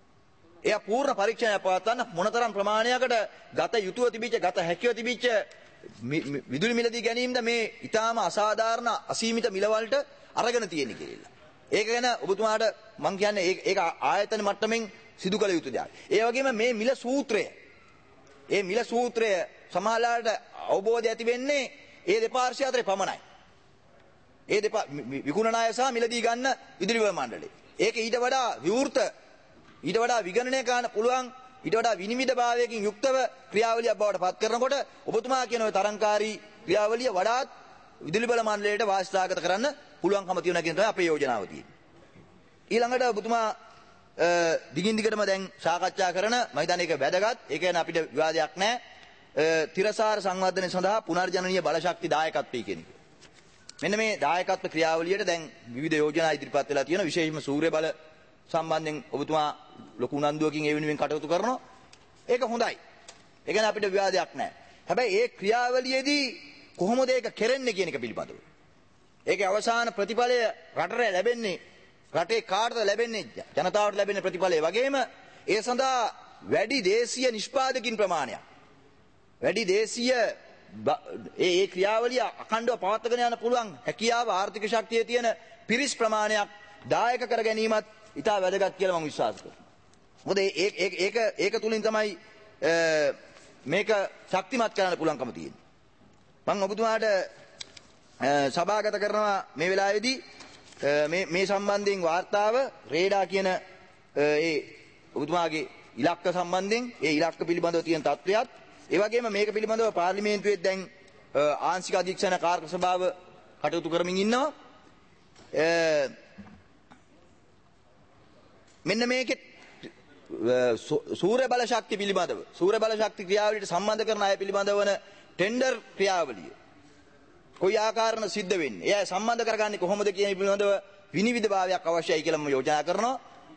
එයා පූර්ණ පරීක්ෂණයක් පවත්වන්න මොනතරම් ප්‍රමාණයකට ගත යුතුව තිබිච්ච ගත හැකියව තිබිච්ච විදුලි මිලදී ගැනීමද මේ ඊටාම අසාධාරණ අසීමිත මිලවලට අරගෙන තියෙන කියලා. ඒක ගැන ඔබතුමාට මම කියන්නේ ඒක ආයතන මට්ටමින් සිදු කළ යුතු දෙයක්. ඒ වගේම මේ මිල සූත්‍රය සමාජලාට අවබෝධය ඇති වෙන්නේ ඒ දෙපාර්ශ්වය අතරේ පමණයි. ඒ විකුණන අය සහ මිලදී ගන්න විදුලි බල මණ්ඩලය. ඒක ඊට වඩා විවෘත ඊට වඩා විගණනය කරන්න පුළුවන් ඊට වඩා විනිවිද භාවයකින් යුක්තව ක්‍රියාවලියක් බවට පත් කරනකොට ඔබතුමා කියන ඔය තරංකාරී ක්‍රියාවලිය වඩාත් විදුලි බල මණ්ඩලයට වාසිසාගත කරන්න පුළුවන්කම තියෙනවා කියන තමයි අපේ යෝජනාව තියෙන්නේ. ඊළඟට ඔබතුමා දිගින් දිගටම දැන් සාකච්ඡා කරන මම හිතන්නේ ඒක වැදගත්. ඒක ගැන අපිට විවාදයක් නැහැ. තිරසාර සංවර්ධනය සඳහා පුනර්ජනනීය බලශක්ති දායකත්වය කියන එක. මෙන්න මේ දායකත්ව ක්‍රියාවලියට දැන් විවිධ යෝජනා ඉදිරිපත් වෙලා තියෙනවා. විශේෂයෙන්ම සූර්ය බල සම්බන්ධයෙන් ඔබතුමා ලොකු උනන්දුවකින් ඒ වෙනුවෙන් කටයුතු කරනවා. ඒක හොඳයි. ඒ ගැන අපිට විවාදයක් නැහැ. හැබැයි ඒ ක්‍රියාවලියේදී කොහොමද ඒක කෙරෙන්නේ කියන එක පිළිබඳව. ඒකේ අවසාන ප්‍රතිඵලය රටට ලැබෙන්නේ රටේ කාටද ලැබෙන්නේ ජනතාවට ලැබෙන ප්‍රතිඵලය වගේම ඒ සඳහා වැඩි දේශීය නිෂ්පාදකින් ප්‍රමාණයක් වැඩි දේශීය ඒ ක්‍රියාවලිය අඛණ්ඩව පවත්වාගෙන යන්න පුළුවන් හැකියාව ආර්ථික ශක්තිය තියෙන පිරිස් ප්‍රමාණයක් දායක කර ගැනීමත් ඉතා වැදගත් කියලා මම විශ්වාස කරනවා. මොකද ඒක තුලින් තමයි මේක ශක්තිමත් කරන්න පුළුවන්කම තියෙන්නේ. මම ඔබතුමාට සභාගත කරනවා මේ වෙලාවේදී මේ සම්බන්ධයෙන් වාර්තාව රේඩා කියන ඒ ඔබතුමාගේ ඉලක්ක සම්බන්ධයෙන් ඒ ඉලක්ක පිළිබඳව තියෙන තත්ත්වයක් ඒ වගේම මේක පිළිබඳව පාර්ලිමේන්තුවේ දැන් ආංශික අධීක්ෂණ කාර්ය සභාව කටයුතු කරමින් ඉන්නවා. මෙන්න මේකේ සූර්ය බල ශක්තිය පිළිබඳව සූර්ය බල ශක්ති ක්‍රියාවලියට සම්බන්ධ කරන අය පිළිබඳව වන ටෙන්ඩර් ක්‍රියාවලිය කොයි ආකාරන සිද්ධ වෙන්නේ එයා සම්බන්ධ කරගන්නේ කොහොමද කියන පිළිබඳව විනිවිද භාවයක් අවශ්‍යයි කියලා මම යෝජනා කරනවා.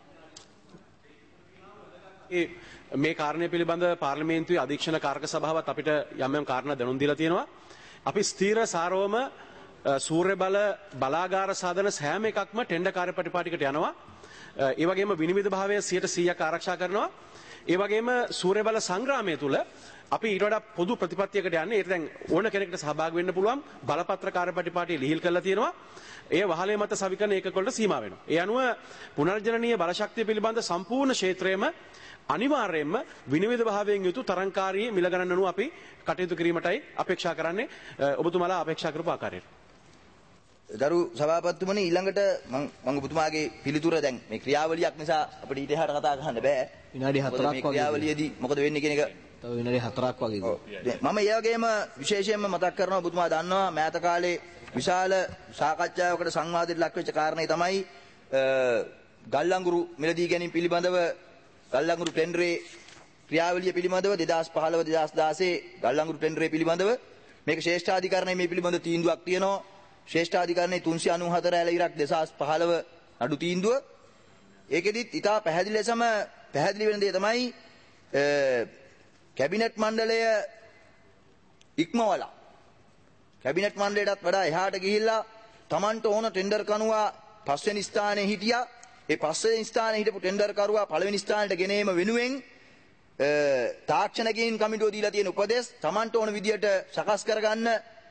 මේ කාරණය පිළිබඳ පාර්ලිමේන්තුවේ අධීක්ෂණ කාර්ක සභාවත් අපිට යම් යම් කාරණා දැනුම් දීලා තියෙනවා. අපි ස්ථීර සාරවම සූර්ය බල බලාගාර සාධන සෑම එකක්ම ටෙන්ඩර් කාර්යපටිපාටිකට යනවා. ඒ වගේම විනිවිද භාවය 100% ආරක්ෂා කරනවා. ඒ වගේම සූර්ය බල සංග්‍රාමය තුල අපි ඊට වඩා පොදු ප්‍රතිපත්තියකට යන්නේ. ඒක දැන් ඕන කෙනෙකුට සහභාගී වෙන්න පුළුවන් බලපත්‍ර කාර්යපටිපාටිය ලිහිල් කරලා තියෙනවා. ඒ වහලේ මත සවිකරන ඒකවලට සීමා වෙනවා. ඒ අනුව පුනර්ජනනීය බලශක්තිය පිළිබඳ සම්පූර්ණ ක්ෂේත්‍රයේම අනිවාර්යයෙන්ම විනිවිද භාවයෙන් යුතු තරංකාරී මිල ගණන් අපි කටයුතු කිරීමටයි අපේක්ෂා කරන්නේ ඔබතුමාලා අපේක්ෂා කරපු ආකාරයට. දරු සභාපතිතුමනි ඊළඟට මම ඔබතුමාගේ පිළිතුර දැන් මේ ක්‍රියාවලියක් නිසා අපිට ඊට එහාට කතා කරන්න බෑ. විනාඩි 4ක් වගේ ක්‍රියාවලියේදී මොකද වෙන්නේ කියන එක තව විනාඩි 4ක් වගේ. මම ඒ වගේම විශේෂයෙන්ම මතක් කරනවා ඔබතුමා දන්නවා මෑත කාලේ විශාල සාකච්ඡාවකට සංවාදයට ලක් වෙච්ච කාරණේ තමයි ගල්අඟුරු මිලදී ගැනීම පිළිබඳව ගල්අඟුරු ටෙන්ඩරේ ක්‍රියාවලිය පිළිබඳව 2015 2016 ගල්අඟුරු ටෙන්ඩරේ පිළිබඳව මේක ශ්‍රේෂ්ඨාධිකරණයේ මේ පිළිබඳ තීන්දුවක් තියෙනවා. ශ්‍රේෂ්ඨාධිකරණයේ 394 ඇලවිරක් 2015 නඩු තීන්දුව. ඒකෙදිත් ඉතා පැහැදිලි ලෙසම පැහැදිලි වෙන දේ තමයි කැබිනට් මණ්ඩලය ඉක්මවලා කැබිනට් මණ්ඩලයටත් වඩා එහාට ගිහිල්ලා Tamanට ඕන ටෙන්ඩර් කනුවා පස්වෙනි ස්ථානයේ හිටියා. ඒ පස්වෙනි ස්ථානයේ හිටපු ටෙන්ඩර් කරුවා පළවෙනි ස්ථානයට ගෙනීම වෙනුවෙන් තාක්ෂණිකයින් කමිටුව දීලා තියෙන උපදෙස් Tamanට ඕන විදියට සකස් කරගන්න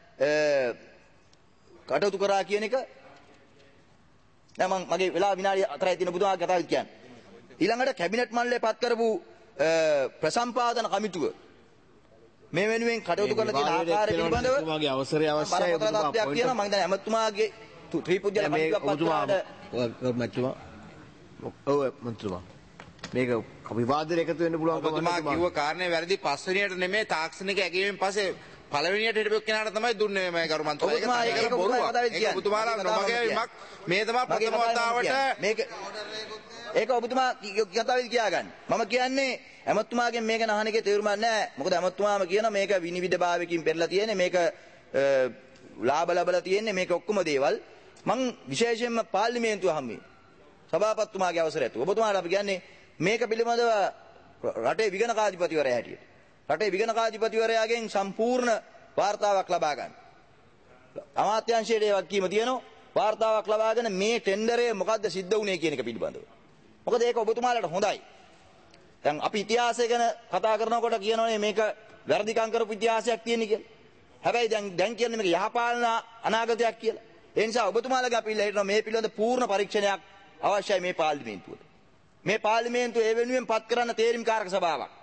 කටයුතු කරා කියන එක දැන් මගේ වෙලාව විනාඩි 4යි තියෙන බුදුහාම කතාවක් කියන්නේ. ඊළඟට කැබිනට් මණ්ඩලය පත් කරපු ප්‍රසම්පාදන කමිටුව මේ වෙනුවෙන් කටයුතු කරලා තියෙන ආකාරය පිළිබඳව ඔබතුමාගේ අවසරය අවශ්‍යයි. ඔබතුමාට කියනවා මම දැන් ඇමතුමාගේ ත්‍රිපුජ්‍යල මැතිතුමා ඔව් මන්ත්‍රීතුමා මේක විවාදයට එකතු වෙන්න පුළුවන් ඔබතුමා කිව්ව කාරණේ වැරදි. පස්වෙනියට නෙමෙයි තාක්ෂණික ඇගීමෙන් පස්සේ පළවෙනියට හිටපු කෙනාට තමයි දුන්නේ මේ ගරු මන්ත්‍රීතුමා. ඒක බොරුවක්. ඒක ඔබතුමාලා නොමගෑවීමක්. මේ තමයි ප්‍රථම වතාවට මේක ඒක ඔබතුමා කතාවෙදි කියාගන්න. මම කියන්නේ ඇමතුමාගෙන් මේක නහන එකේ තේරුමක් නැහැ. මොකද ඇමතුමාම කියන මේක විනිවිද භාවයකින් පෙරලා තියෙන්නේ. මේක ලාභ ලැබලා තියෙන්නේ. මේක ඔක්කොම දේවල්. මං විශේෂයෙන්ම පාර්ලිමේන්තුව හැමේ සභාපතිතුමාගේ අවසරය ඇතුව ඔබතුමාට අපි කියන්නේ මේක පිළිබඳව රටේ විගණකාධිපතිවරයා හැටියට රටේ විගණකාධිපතිවරයාගෙන් සම්පූර්ණ වාර්තාවක් ලබා ගන්න. අමාත්‍යාංශයේ ඒ වගකීම තියෙනවා. වාර්තාවක් ලබාගෙන මේ ටෙන්ඩරේ මොකද්ද සිද්ධ වුනේ කියන එක පිළිබඳව. මොකද ඒක ඔබතුමාලට හොඳයි. දැන් අපි ඉතිහාසය ගැන කතා කරනකොට කියනෝනේ මේක වැරදිකම් කරපු ඉතිහාසයක් තියෙන කියලා. හැබැයි දැන් කියන්නේ මේක යහපාලන අනාගතයක් කියලා. ඒ නිසා ඔබතුමාලගේ අපි ඉල්ලා හිටනවා මේ පිළිබඳ පූර්ණ පරීක්ෂණයක් අවශ්‍යයි මේ පාර්ලිමේන්තුවට. මේ පාර්ලිමේන්තුව ඒ වෙනුවෙන් පත් කරන්න තේරීම්කාරක සභාවක්.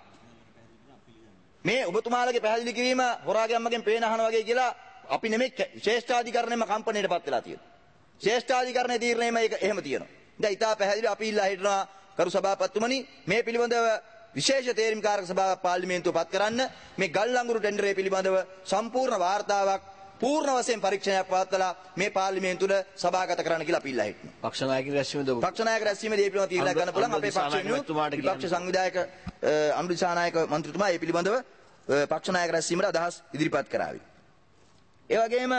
මේ ඔබතුමාලගේ පැහැදිලි කිරීම හොරාගැම්මගෙන් පේන අහන වගේ කියලා අපි නෙමෙයි ශ්‍රේෂ්ඨාධිකරණයම කම්පණයට පත් වෙලා තියෙනවා. ශ්‍රේෂ්ඨාධිකරණයේ තීරණයම ඒක එහෙම තියෙනවා. දැන් ඊට පැහැදිලි අපි ඉල්ලා හිටනවා කරු සභාපතිතුමනි මේ පිළිබඳව විශේෂ තේරීම්කාරක සභාවක් පාර්ලිමේන්තුව පත් කරන්න මේ ගල් ලංගුරු ටෙන්ඩරේ පිළිබඳව සම්පූර්ණ වාර්තාවක් පූර්ණ වශයෙන් පරීක්ෂණයක් පවත්වලා මේ පාර්ලිමේන්තුවට සභාගත කරන්න කියලා අපි ඉල්ලා හිටනවා. පක්ෂ නායක රැස්වීමේදී පක්ෂ නායක රැස්වීමේදී මේ පිළිබඳව තීරණයක් ගන්න පුළුවන් අපේ පක්ෂයේ විපක්ෂ සංවිධායක අනුර දිසානායක මන්ත්‍රීතුමා මේ පිළිබඳව පක්ෂ නායක රැස්වීමට අදහස් ඉදිරිපත් කරાવી. ඒ වගේම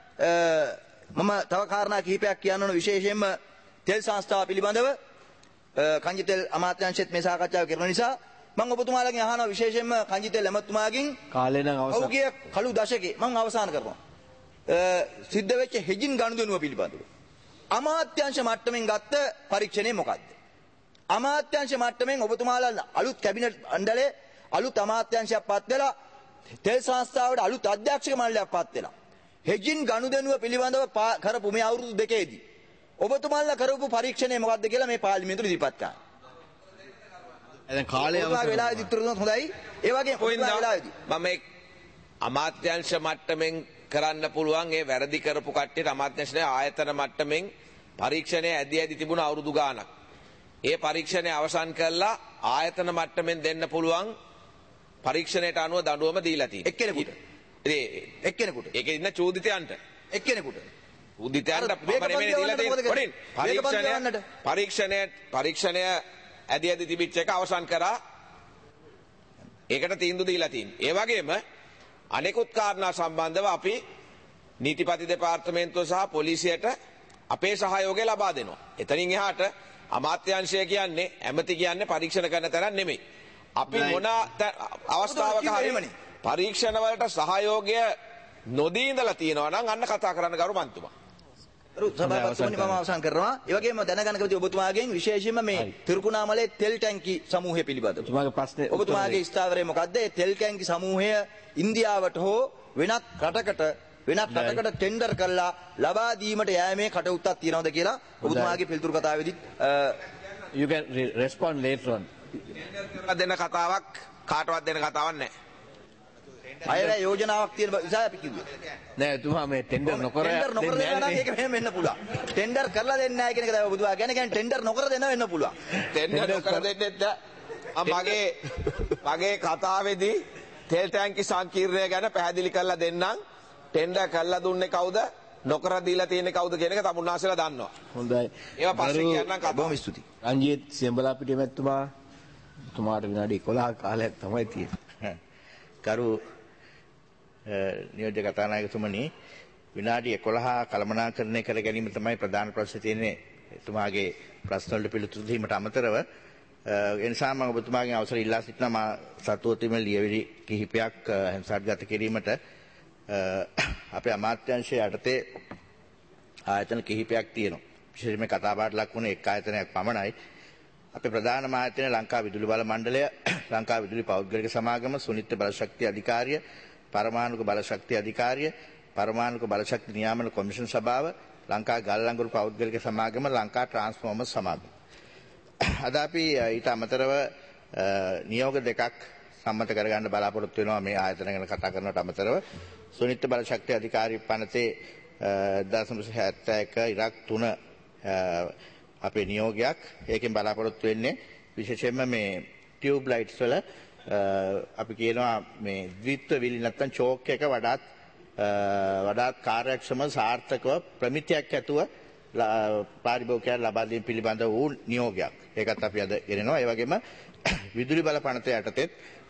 මම තව කාරණා කිහිපයක් කියන්න ඕන විශේෂයෙන්ම තෙල් සංස්ථාව පිළිබඳව කංජිතෙල් අමාත්‍යාංශයේත් මේ සාකච්ඡාව කරන නිසා මම ඔබතුමාලගෙන් අහනවා විශේෂයෙන්ම කංජිතෙල් ඇමතුමාගෙන් කාලේ නම් අවසන් ඔහුගේ කළු දශකේ මම අවසන් කරනවා සිද්ධ වෙච්ච හෙජින් ගනුදෙනුව පිළිබඳව අමාත්‍යාංශ මට්ටමින් ගත්ත පරීක්ෂණය මොකක්ද? අමාත්‍යාංශ මට්ටමින් ඔබතුමාලා අලුත් කැබිනට් මණ්ඩලයේ අලුත් අමාත්‍යාංශයක් පත් වෙලා තෙල් සංස්ථාවට අලුත් අධ්‍යක්ෂක මණ්ඩලයක් පත් වෙලා හෙජින් ගනුදෙනුව පිළිබඳව කරපු මේ අවුරුදු දෙකේදී ඔබතුමාලා කරපු පරීක්ෂණය මොකක්ද කියලා මේ පාර්ලිමේන්තුවේ ඉදිරිපත් කරා. දැන් කාලය අවසන් වෙලාවේදී උත්තර දුන්නොත් හොඳයි. ඒ වගේම වෙලාවේදී මම අමාත්‍යාංශ මට්ටමින් කරන්න පුළුවන් ඒ වැරදි කරපු කට්ටියට අමාත්‍යාංශයේ ආයතන මට්ටමින් පරීක්ෂණය ඇදී තිබුණ අවුරුදු ගාණක්. ඒ පරීක්ෂණය අවසන් කළා ආයතන මට්ටමින් දෙන්න පුළුවන් පරීක්ෂණයට අනුව දඬුවම දීලා තියෙනවා. එක්කෙනෙකුට. එක්කෙනෙකුට. ඒකේ ඉන්න චෝදිතයන්ට. එක්කෙනෙකුට. චෝදිතයන්ට දීලා තියෙනවා. පරීක්ෂණය ඇදී තිබිච්ච එක අවසන් කරා. ඒකට තීන්දුව දීලා තියෙනවා. ඒ වගේම අනෙකුත් කාරණා සම්බන්ධව අපි නීතිපති දෙපාර්තමේන්තුව සහ පොලිසියට අපේ සහයෝගය ලබා දෙනවා. එතනින් එහාට අමාත්‍යාංශය කියන්නේ ඇමති කියන්නේ පරීක්ෂණ කරන තරම් නෙමෙයි. අපි මොන අවස්ථාවක හරි පරීක්ෂණ වලට සහයෝගය නොදී ඉඳලා තියෙනවා නම් අන්න කතා කරන්න ගරු මන්තුමා. සභාපතිතුමනි මම අවසන් කරනවා. ඒ වගේම දැනගන්න කැමති ඔබතුමාගෙන් විශේෂයෙන්ම මේ තිරුකුණාමලේ තෙල් ටැංකි සමූහය පිළිබඳව. ඔබතුමාගේ ප්‍රශ්නේ ඔබතුමාගේ ස්ථාවරය මොකද්ද? ඒ තෙල් ටැංකි සමූහය ඉන්දියාවට හෝ වෙනත් රටකට ටෙන්ඩර් කරලා ලබා දීමට යෑමේ කටයුත්තක් තියනවද කියලා ඔබතුමාගේ පිළිතුරු කතාවේදී you can respond later on. දෙන කතාවක් කාටවත් දෙන කතාවක් නැහැ. අයවැය යෝජනාවක් තියෙන නිසා අපි කිව්වේ. නෑ එතුමා මේ ටෙන්ඩර් නොකර දෙන්නේ නැහැ. ඒක මෙහෙම වෙන්න පුළුවන්. ටෙන්ඩර් කරලා දෙන්නේ නැහැ කියන එක තමයි ඔබතුමා කියන්නේ ටෙන්ඩර් නොකර දෙන්න වෙන්න පුළුවන්. ටෙන්ඩර් නොකර දෙන්නෙත් මගේ කතාවේදී තෙල් ටැංකි සංකීර්ණය ගැන පැහැදිලි කරලා දෙන්නම්. ටෙන්ඩර් කරලා දුන්නේ කවුද? නොකර දීලා තියෙන්නේ කවුද කියන එක තමුන්නාසලා දන්නවා. හොඳයි. ඒවා පස්සේ කියන්නම් කතා. බොහොම ස්තුතියි. රංජීත් සියඹලාපිටිය මැතිතුමා තුමාට විනාඩි 11 කාලයක් තමයි තියෙන්නේ. කරු නියෝජ්‍ය කතානායකතුමනි විනාඩි 11 කළමනාකරණය කර ගැනීම තමයි ප්‍රධාන ප්‍රශ්නේ තියෙන්නේ. එතුමාගේ ප්‍රශ්න වලට පිළිතුරු දීමට අමතරව ඒ නිසා මම ඔබතුමාගෙන් අවසර ඉල්ලා සිටිනවා මා සතුටින්ම ලියවිලි කිහිපයක් හංසාත්ගත කිරීමට අපේ අමාත්‍යාංශයේ යටතේ ආයතන කිහිපයක් තියෙනවා. විශේෂයෙන්ම කතාබහට ලක් වුණ එක් ආයතනයක් පමණයි. අපේ ප්‍රධාන ආයතනය ලංකා විදුලි බල මණ්ඩලය, ලංකා විදුලි පෞද්ගලික සමාගම, සුනිත්‍ය බලශක්ති අධිකාරිය, පරමාණුක බලශක්ති අධිකාරිය, පරමාණුක බලශක්ති නියාමන කොමිෂන් සභාව, ලංකා ගල් ලංගුරු පෞද්ගලික සමාගම, ලංකා ට්‍රාන්ස්ෆෝමර් සමාගම. අද අපි ඊට අමතරව නියෝග දෙකක් සම්මත කරගන්න බලාපොරොත්තු වෙනවා මේ ආයතන ගැන කතා කරනවට අමතරව. සුනිත්‍ය බලශක්ති අධිකාරිය පනතේ 1971 ඉරක් 3 අපේ නියෝගයක්. ඒකෙන් බලාපොරොත්තු වෙන්නේ විශේෂයෙන්ම මේ ටියුබ් ලයිට්ස් වල අපි කියනවා මේ ද්විත්ව විලි නැත්නම් චෝක් එක වඩාත් කාර්යක්ෂම සාර්ථකව ප්‍රමිතියක් ඇතුව පාරිභෝගිකයන් ලබා දීම පිළිබඳ වූ නියෝගයක්. ඒකත් අපි අද ගෙනෙනවා. ඒ වගේම විදුලි බල පනත යටතේ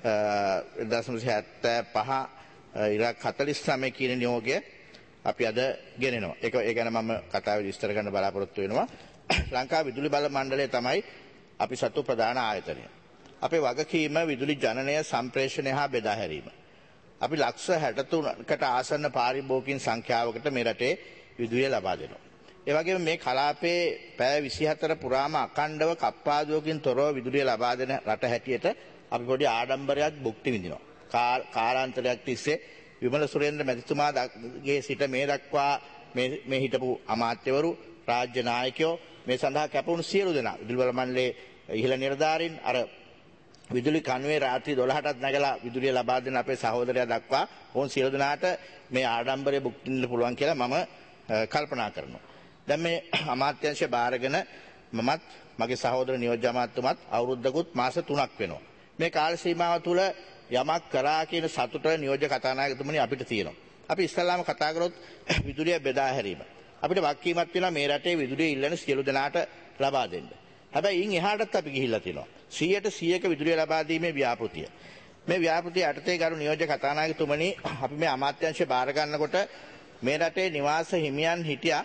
1975 ඉරක් 49 කියන නියෝගය අපි අද ගෙනෙනවා. ඒ ගැන මම කතාවේ විස්තර කරන්න බලාපොරොත්තු වෙනවා. ලංකා විදුලි බල මණ්ඩලය තමයි අපි සතු ප්‍රධාන ආයතනය. අපේ වගකීම විදුලි ජනනය සම්ප්‍රේෂණය හා බෙදා හැරීම. අපි ලක්ෂ 63කට ආසන්න පාරිභෝගිකයන් සංඛ්‍යාවකට මේ රටේ විදුලිය ලබා දෙනවා. ඒ වගේම මේ කලාපයේ පැය 24 පුරාම අඛණ්ඩව කප්පාදුවකින් තොරව විදුලිය ලබා දෙන රට හැටියට අපි පොඩි ආඩම්බරයක් භුක්ති විඳිනවා. කාලාන්තරයක් තිස්සේ විමල සුරේන්ද්‍ර මැතිතුමාගේ සිට මේ දක්වා මේ හිටපු අමාත්‍යවරු රාජ්‍ය නායකයෝ මේ සඳහා කැපවුණු සියලු දෙනා විදුලි බල මණ්ඩලයේ ඉහළ නිලධාරීන් අර විදුලි කණුවේ රාත්‍රී 12ටත් නැගලා විදුලිය ලබා දෙන අපේ සහෝදරයා දක්වා ඕන් සියලු දෙනාට මේ ආඩම්බරය භුක්ති විඳින්න පුළුවන් කියලා මම කල්පනා කරනවා. දැන් මේ අමාත්‍යාංශය බාරගෙන මමත් මගේ සහෝදර නියෝජ්‍ය අමාත්‍යතුමත් අවුරුද්දකුත් මාස 3ක් වෙනවා. මේ කාල සීමාව තුළ යමක් කරා කියන සතුට නියෝජ්‍ය කතානායකතුමනි අපිට තියෙනවා. අපි ඉස්සල්ලාම කතා කරොත් විදුලිය බෙදා හැරීම. අපිට වගකීමක් තියෙනවා මේ රටේ විදුලිය ඉල්ලන සියලු දෙනාට ලබා දෙන්න. හැබැයි ඉන් එහාටත් අපි ගිහිල්ලා තියෙනවා. 100% විදුලිය ලබා දීමේ ව්‍යාපෘතිය. මේ ව්‍යාපෘතිය යටතේ ගරු නියෝජ්‍ය කතානායකතුමනි අපි මේ අමාත්‍යාංශය බාර ගන්නකොට මේ රටේ නිවාස හිමියන් හිටියා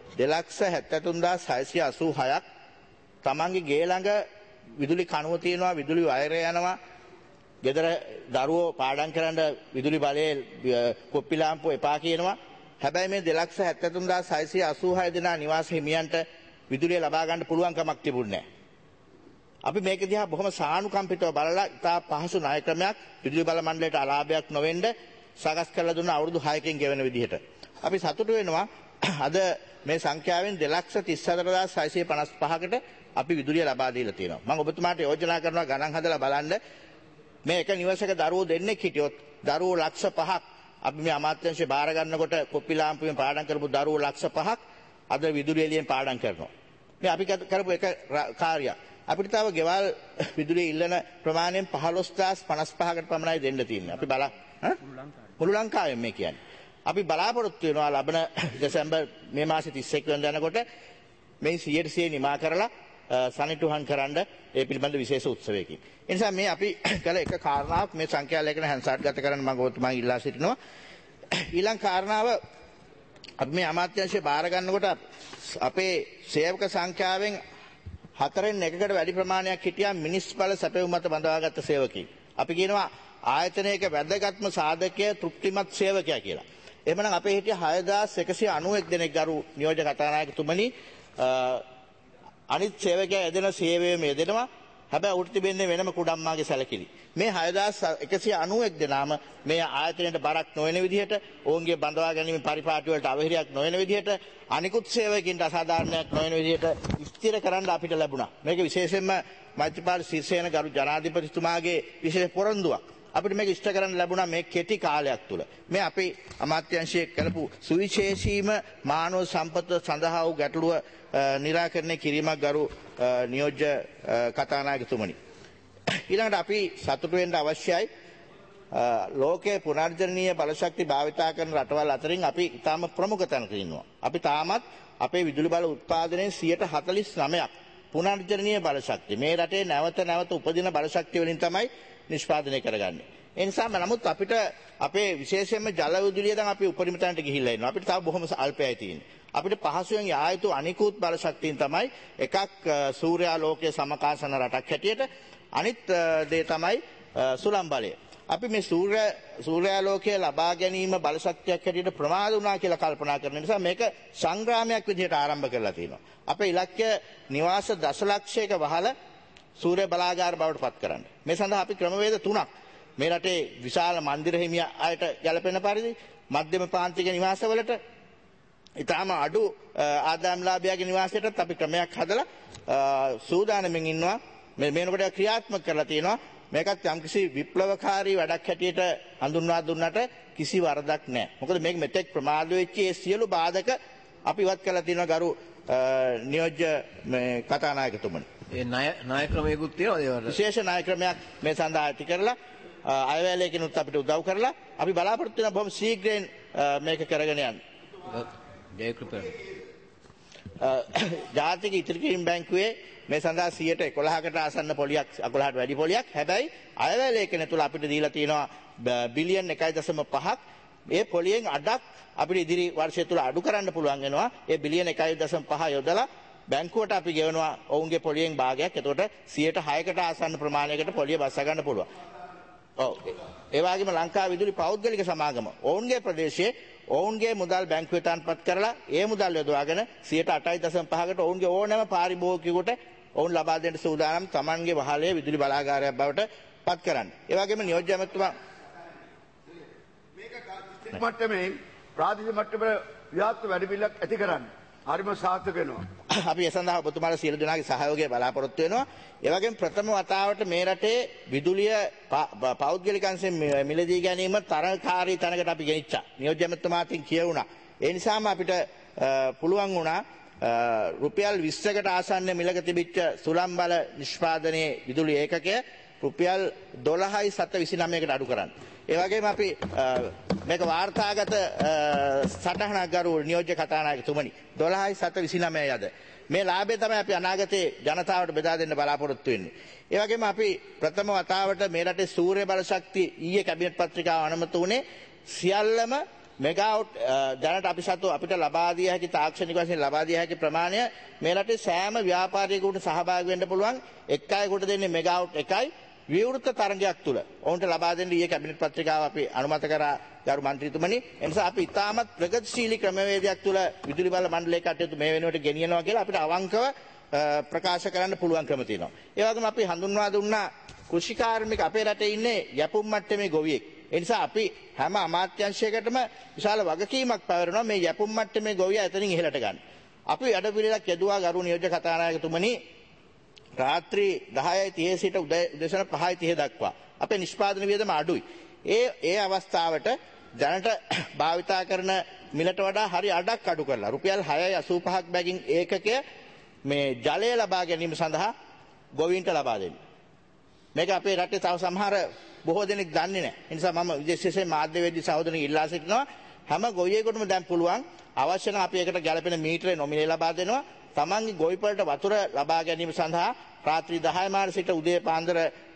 2,73,686ක්. තමන්ගේ ගේ ළඟ විදුලි කණුව තියෙනවා, විදුලි වයරය යනවා. ගෙදර දරුවෝ පාඩම් කරන්න විදුලි බලයේ කොප්පි ලාම්පුව එපා කියනවා. හැබැයි මේ 2,73,686 දෙනා නිවාස හිමියන්ට විදුලිය ලබා ගන්න පුළුවන් කමක් තිබුණේ නැහැ. අපි මේක දිහා බොහොම සානුකම්පිතව බලලා ඉතා පහසු ණය ක්‍රමයක් විදුලි බල මණ්ඩලයට අලාභයක් නොවෙන්න සකස් කරලා දුන්න අවුරුදු 6කින් ගෙවන විදිහට. අපි සතුටු වෙනවා අද මේ සංඛ්‍යාවෙන් 2,34,655කට අපි විදුලිය ලබා දීලා තියෙනවා. මම ඔබතුමාට යෝජනා කරනවා ගණන් හදලා බලන්න මේ එක නිවසක දරුවෝ දෙන්නෙක් හිටියොත් දරුවෝ 5,00,000ක් අපි මේ අමාත්‍යාංශය බාර ගන්නකොට කොප්පි ලාම්පුවෙන් පාඩම් කරපු දරුවෝ 5,00,000ක් අද විදුලි එළියෙන් පාඩම් කරනවා. මේ අපි කරපු එක කාර්යයක්. අපිට තව ගෙවල් විදුලිය ඉල්ලන ප්‍රමාණයෙන් 15,055කට පමණයි දෙන්න තියෙන්නේ. අපි මුළු ලංකාවෙම මේ කියන්නේ. අපි බලාපොරොත්තු වෙනවා ලබන දෙසැම්බර් මේ මාසේ 31 වෙනිදා යනකොට මේ 100% නිමා කරලා සනිටුහන් කරන්න ඒ පිළිබඳ විශේෂ උත්සවයකින්. ඒ නිසා මේ අපි කළ එක කාරණාවක් මේ සංඛ්‍යා ලේඛන හැන්සාට්ගත කරන්න මම ඔබතුමාගෙන් ඉල්ලා සිටිනවා. ඊළඟ කාරණාව අපි මේ අමාත්‍යාංශය බාර ගන්නකොට අපේ සේවක සංඛ්‍යාවෙන් 4න් 1කට වැඩි ප්‍රමාණයක් හිටියා මිනිස් බල සැපයුම් මත බඳවාගත්ත සේවකයන්. අපි කියනවා ආයතනයක වැදගත්ම සාධකය තෘප්තිමත් සේවකයා කියලා. එහෙමනම් අපේ හිටිය 6,191 දෙනෙක් ගරු නියෝජ්‍ය කතානායකතුමනි අනිත් සේවකයා යෙදෙන සේවයේම යෙදෙනවා. හැබැයි උට තිබෙන්නේ වෙනම කුඩම්මාගේ සැලකිලි. මේ 6,191 දෙනාම මේ ආයතනයට බරක් නොවන විදිහට ඔවුන්ගේ බඳවා ගැනීම පරිපාටි වලට අවහිරයක් නොවන විදිහට අනිකුත් සේවකයන්ට අසාධාරණයක් නොවන විදිහට ස්ථිර කරන්න අපිට ලැබුණා. මේක විශේෂයෙන්ම මෛත්‍රීපාල සිරිසේන ගරු ජනාධිපතිතුමාගේ විශේෂ පොරොන්දුවක්. අපිට මේක ඉෂ්ට කරන්න ලැබුණා මේ කෙටි කාලයක් තුළ. මේ අපේ අමාත්‍යාංශයේ කරපු සුවිශේෂීම මානව සම්පත සඳහා වූ ගැටලුව निराකරණය කිරීමක් ගරු නියෝජ්‍ය කතානායකතුමනි. ඊළඟට අපි සතුටු වෙන්න අවශ්‍යයි ලෝකයේ පුනර්ජනනීය බලශක්ති භාවිතා කරන රටවල් අතරින් අපි තාම ප්‍රමුඛ තැනක ඉන්නවා. අපි තාමත් අපේ විදුලි බල උත්පාදනයේ 49% පුනර්ජනනීය බලශක්තිය. මේ රටේ නැවත නැවත උපදින බලශක්තිය වලින් තමයි නිෂ්පාදනය කරගන්නේ. ඒ නිසාම නමුත් අපිට අපේ විශේෂයෙන්ම ජල විදුලිය දැන් අපි උපරිම තැනට ගිහිල්ලා ඉන්නවා. අපිට තව බොහොම අල්පයයි තියෙන්නේ. අපිට පහසුවෙන් යා යුතු අනිකුත් බලශක්තියින් තමයි එකක් සූර්යාලෝකයේ සමකාසන රටක් හැටියට අනිත් දේ තමයි සුළං බලය. අපි මේ සූර්යාලෝකයේ ලබා ගැනීම බලශක්තියක් හැටියට ප්‍රමාද වුණා කියලා කල්පනා කරන නිසා මේක සංග්‍රාමයක් විදිහට ආරම්භ කරලා තියෙනවා. අපේ ඉලක්කය නිවාස දශලක්ෂයක වහල සූර්ය බලාගාර බවට පත් කරන්න. මේ සඳහා අපි ක්‍රමවේද 3ක් මේ රටේ විශාල මන්දිර හිමිය අයට ගැලපෙන පරිදි මධ්‍යම ප්‍රාන්තික නිවාසවලට ඊටාම අඩු ආදායම්ලාභියාගේ නිවාසයටත් අපි ක්‍රමයක් හදලා සූදානම්ෙන් ඉන්නවා. මේනකොට ක්‍රියාත්මක කරලා තියෙනවා. මේකත් යම්කිසි විප්ලවකාරී වැඩක් හැටියට හඳුන්වා දුන්නට කිසි වරදක් නැහැ. මොකද මේක මෙතෙක් ප්‍රමාද වෙච්ච ඒ සියලු බාධක අපි ඉවත් කරලා තියෙනවා ගරු නියෝජ්‍ය කතානායකතුමනි. ඒ ණය ක්‍රමයකුත් තියෙනවද ඒවට? විශේෂ ණය ක්‍රමයක් මේ සඳහා ඇති කරලා අයවැයලේකිනුත් අපිට උදව් කරලා අපි බලාපොරොත්තු වෙන බොහොම ශීඝ්‍රයෙන් මේක කරගෙන යන්න. ජයකෘපා ජාතික ඉතිරි කිරීම බැංකුවේ මේ සඳහා 11%කට ආසන්න පොලියක් 11ට වැඩි පොලියක්. හැබැයි අයවැයලේකන තුල අපිට දීලා තියෙනවා බිලියන් 1.5ක්. මේ පොලියෙන් අඩක් අපිට ඉදිරි වර්ෂය තුල අඩු කරන්න පුළුවන් වෙනවා. ඒ බිලියන් 1.5 යොදලා බැංකුවට අපි ගෙවනවා ඔවුන්ගේ පොලියෙන් භාගයක්. එතකොට 6%කට ආසන්න ප්‍රමාණයකට පොලිය බස්සා ගන්න පුළුවන්. ඔව්. ඒ වගේම ලංකා විදුලි පෞද්ගලික සමාගම ඔවුන්ගේ ප්‍රදේශයේ ඔවුන්ගේ මුදල් බැංකුවේ තන්පත් කරලා ඒ මුදල් යොදවාගෙන 8.5%කට ඔවුන්ගේ ඕනෑම පාරිභෝගිකයෙකුට ඔවුන් ලබා දෙන්න සූදානම් Tamanගේ වහලේ විදුලි බලාගාරයක් බවට පත් කරන්න. ඒ වගේම නියෝජ්‍ය ඇමතුමා මට්ටමේ ප්‍රාදේශීය මට්ටමේ ව්‍යාප්ත වැඩපිළිවෙලක් ඇති කරන්න. හරිම සාර්ථක වෙනවා. අපි ඒ සඳහා ඔබතුමාලා සියලු දෙනාගේ සහයෝගය බලාපොරොත්තු වෙනවා. ඒ වගේම ප්‍රථම වතාවට මේ රටේ විදුලිය පෞද්ගලික අංශයෙන් මිලදී ගැනීම තරඟකාරී තැනකට අපි ගෙනිච්චා. නියෝජ්‍ය ඇමතුමාටින් කියවුණා. ඒ නිසාම අපිට පුළුවන් වුණා රුපියල් 20කට ආසන්න මිලක තිබිච්ච සුළං බල නිෂ්පාදනයේ විදුලි ඒකකය රුපියල් 12.29කට අඩු කරන්න. ඒ වගේම අපි මේක වාර්තාගත සටහනක් ගරු නියෝජ්‍ය කතානායකතුමනි 12.29 යද මේ ලාභය තමයි අපි අනාගතයේ ජනතාවට බෙදා දෙන්න බලාපොරොත්තු වෙන්නේ. ඒ වගේම අපි ප්‍රථම වතාවට මේ රටේ සූර්ය බල ශක්තිය ඊයේ කැබිනට් පත්‍රිකාව අනුමත වුණේ සියල්ලම මෙගාවොට් දැනට අපි සතු අපිට ලබා දිය හැකි තාක්ෂණික වශයෙන් ලබා දිය හැකි ප්‍රමාණය මේ රටේ සෑම ව්‍යාපාරිකයෙකුට සහභාගී වෙන්න පුළුවන් එක් අයෙකුට දෙන්නේ මෙගාවොට් 1යි විවෘත තරඟයක් තුල ඔවුන්ට ලබා දෙන්න ඊයේ කැබිනට් පත්‍රිකාව අපි අනුමත කරා ගරු මන්ත්‍රීතුමනි. එනිසා අපි ඉතාමත් ප්‍රගතිශීලී ක්‍රමවේදයක් තුල විදුලි බල මණ්ඩලයේ කටයුතු මේ වෙනුවට ගෙනියනවා කියලා අපිට අවංකව ප්‍රකාශ කරන්න පුළුවන් ක්‍රම තියෙනවා. ඒ වගේම අපි හඳුන්වා දුන්නා කෘෂිකාර්මික අපේ රටේ ඉන්නේ යැපුම් මට්ටමේ ගොවියෙක්. ඒ නිසා අපි හැම අමාත්‍යාංශයකටම විශාල වගකීමක් පැවරෙනවා මේ යැපුම් මට්ටමේ ගොවියා එතනින් ඉහළට ගන්න. අපි වැඩපිළිවෙලක් යදුවා ගරු නියෝජ්‍ය කතානායකතුමනි රාත්‍රී 10:30 සිට උදෑසන 5:30 දක්වා අපේ නිෂ්පාදන වියදම අඩුයි. ඒ අවස්ථාවට දැනට භාවිතා කරන මිලට වඩා හරි අඩක් අඩු කරලා රුපියල් 6.85ක් බැගින් ඒකකය මේ ජලය ලබා ගැනීම සඳහා ගොවීන්ට ලබා දෙන්න. මේක අපේ රටේ තව සමහර බොහෝ දෙනෙක් දන්නේ නැහැ. ඒ නිසා මම විශේෂයෙන් මාධ්‍යවේදී සහෝදරයන් ඉල්ලා සිටිනවා හැම ගොවියෙකුටම දැන් පුළුවන් අවශ්‍ය නම් අපි ඒකට ගැළපෙන මීටරේ නොමිලේ ලබා දෙනවා. තමන්ගේ ගොවිපළට වතුර ලබා ගැනීම සඳහා රාත්‍රී 10 මාර සිට උදේ පාන්දර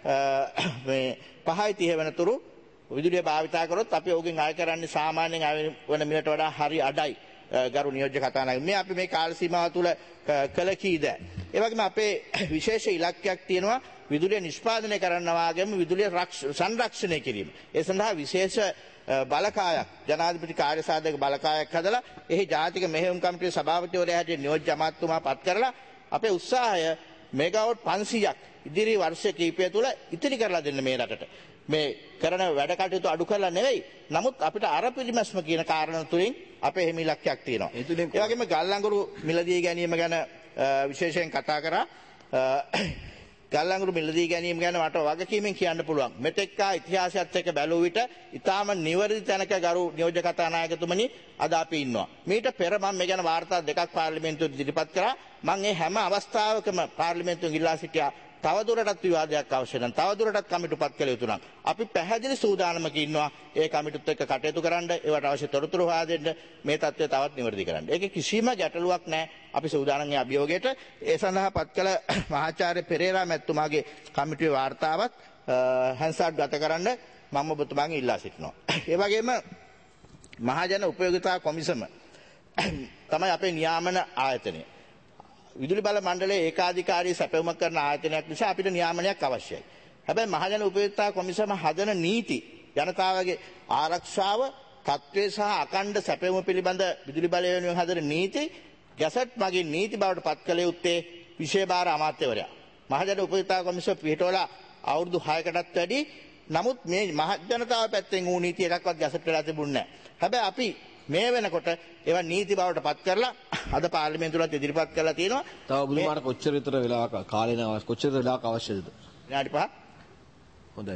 මේ 5:30 වෙනතුරු විදුලිය භාවිතා කරොත් අපි ඔහුගෙන් අය කරන්නේ සාමාන්‍යයෙන් අය වෙන මිලට වඩා හරි අඩයි. ගරු නියෝජ්‍ය කතානායක මේ අපි මේ කාල සීමාව තුල කළ කීද. ඒ වගේම අපේ විශේෂ ඉලක්කයක් තියෙනවා විදුලිය නිෂ්පාදනය කරන්න වාගේම විදුලිය සංරක්ෂණය කිරීම. ඒ සඳහා විශේෂ බලකායක් ජනාධිපති කාර්යසාධක බලකායක් හදලා එහි ජාතික මෙහෙයුම් කමිටුවේ සභාපතිවරයා හැටියට නියෝජ්‍ය අමාත්‍යතුමා පත් කරලා අපේ උත්සාහය මෙගාවොට් 500ක් ඉදිරි වර්ෂ කිහිපය තුළ ඉතිරි කරලා දෙන්න මේ රටට. මේ කරන වැඩ කටයුතු අඩු කරලා නෙවෙයි. නමුත් අපිට අර පිළිමැස්ම කියන කාරණා තුලින් අපේ හිමි ඉලක්කයක් තියෙනවා. ඒ වගේම ගල් අඟුරු මිලදී ගැනීම ගැන විශේෂයෙන් කතා කරා. ගල් අඟුරු මිලදී ගැනීම ගැන මට වගකීමෙන් කියන්න පුළුවන්. මෙතෙක්කා ඉතිහාසයත් එක්ක බැලුව විට ඊටාම නිවැරදි තැනක ගරු නියෝජ්‍ය කතානායකතුමනි අද අපි ඉන්නවා. මීට පෙර මම මේ ගැන වාර්තා දෙකක් පාර්ලිමේන්තුවට ඉදිරිපත් කරා. මම මේ හැම අවස්ථාවකම පාර්ලිමේන්තුවෙන් ඉල්ලා සිටියා තවදුරටත් විවාදයක් අවශ්‍ය නම් තවදුරටත් කමිටුපත් කළ යුතු නම් අපි පැහැදිලි සූදානමක ඉන්නවා ඒ කමිටුත් එක්ක කටයුතු කරන්න ඒවට අවශ්‍ය තොරතුරු හොයා දෙන්න මේ තත්ත්වය තවත් නිවැරදි කරන්න. ඒකේ කිසිම ගැටලුවක් නැහැ. අපි සූදානම් මේ අභියෝගයට ඒ සඳහා පත් කළ මහාචාර්ය පෙරේරා මැතිතුමාගේ කමිටුවේ වාර්තාවත් හැන්සාඩ් ගත කරන්න මම ඔබතුමාගෙන් ඉල්ලා සිටිනවා. ඒ වගේම මහජන උපයෝගිතා කොමිසම තමයි අපේ නියාමන ආයතනය. විදුලි බල මණ්ඩලයේ ඒකාධිකාරී සැපයුමක් කරන ආයතනයක් නිසා අපිට නියාමනයක් අවශ්‍යයි. හැබැයි මහජන උපයෝගිතා කොමිසම හදන නීති ජනතාවගේ ආරක්ෂාව, තත්ත්වය සහ අඛණ්ඩ සැපයුම පිළිබඳ විදුලි බලය වෙනුවෙන් හදන නීති ගැසට් මගින් නීති බවට පත් කළ යුත්තේ විශේෂ භාර අමාත්‍යවරයා. මහජන උපයෝගිතා කොමිසම පිටවලා අවුරුදු 6කටත් වැඩි. නමුත් මේ මහ ජනතාව පැත්තෙන් වූ නීති එකක්වත් ගැසට් වෙලා තිබුණේ නැහැ. හැබැයි අපි මේ වෙනකොට ඒවා නීති බවට පත් කරලා අද පාර්ලිමේන්තුවට ඉදිරිපත් කරලා තියෙනවා. තව ඔබතුමාට කොච්චර විතර වෙලාවක් කාලේන කොච්චර වෙලාවක් අවශ්‍යද? විනාඩි 5. හොඳයි.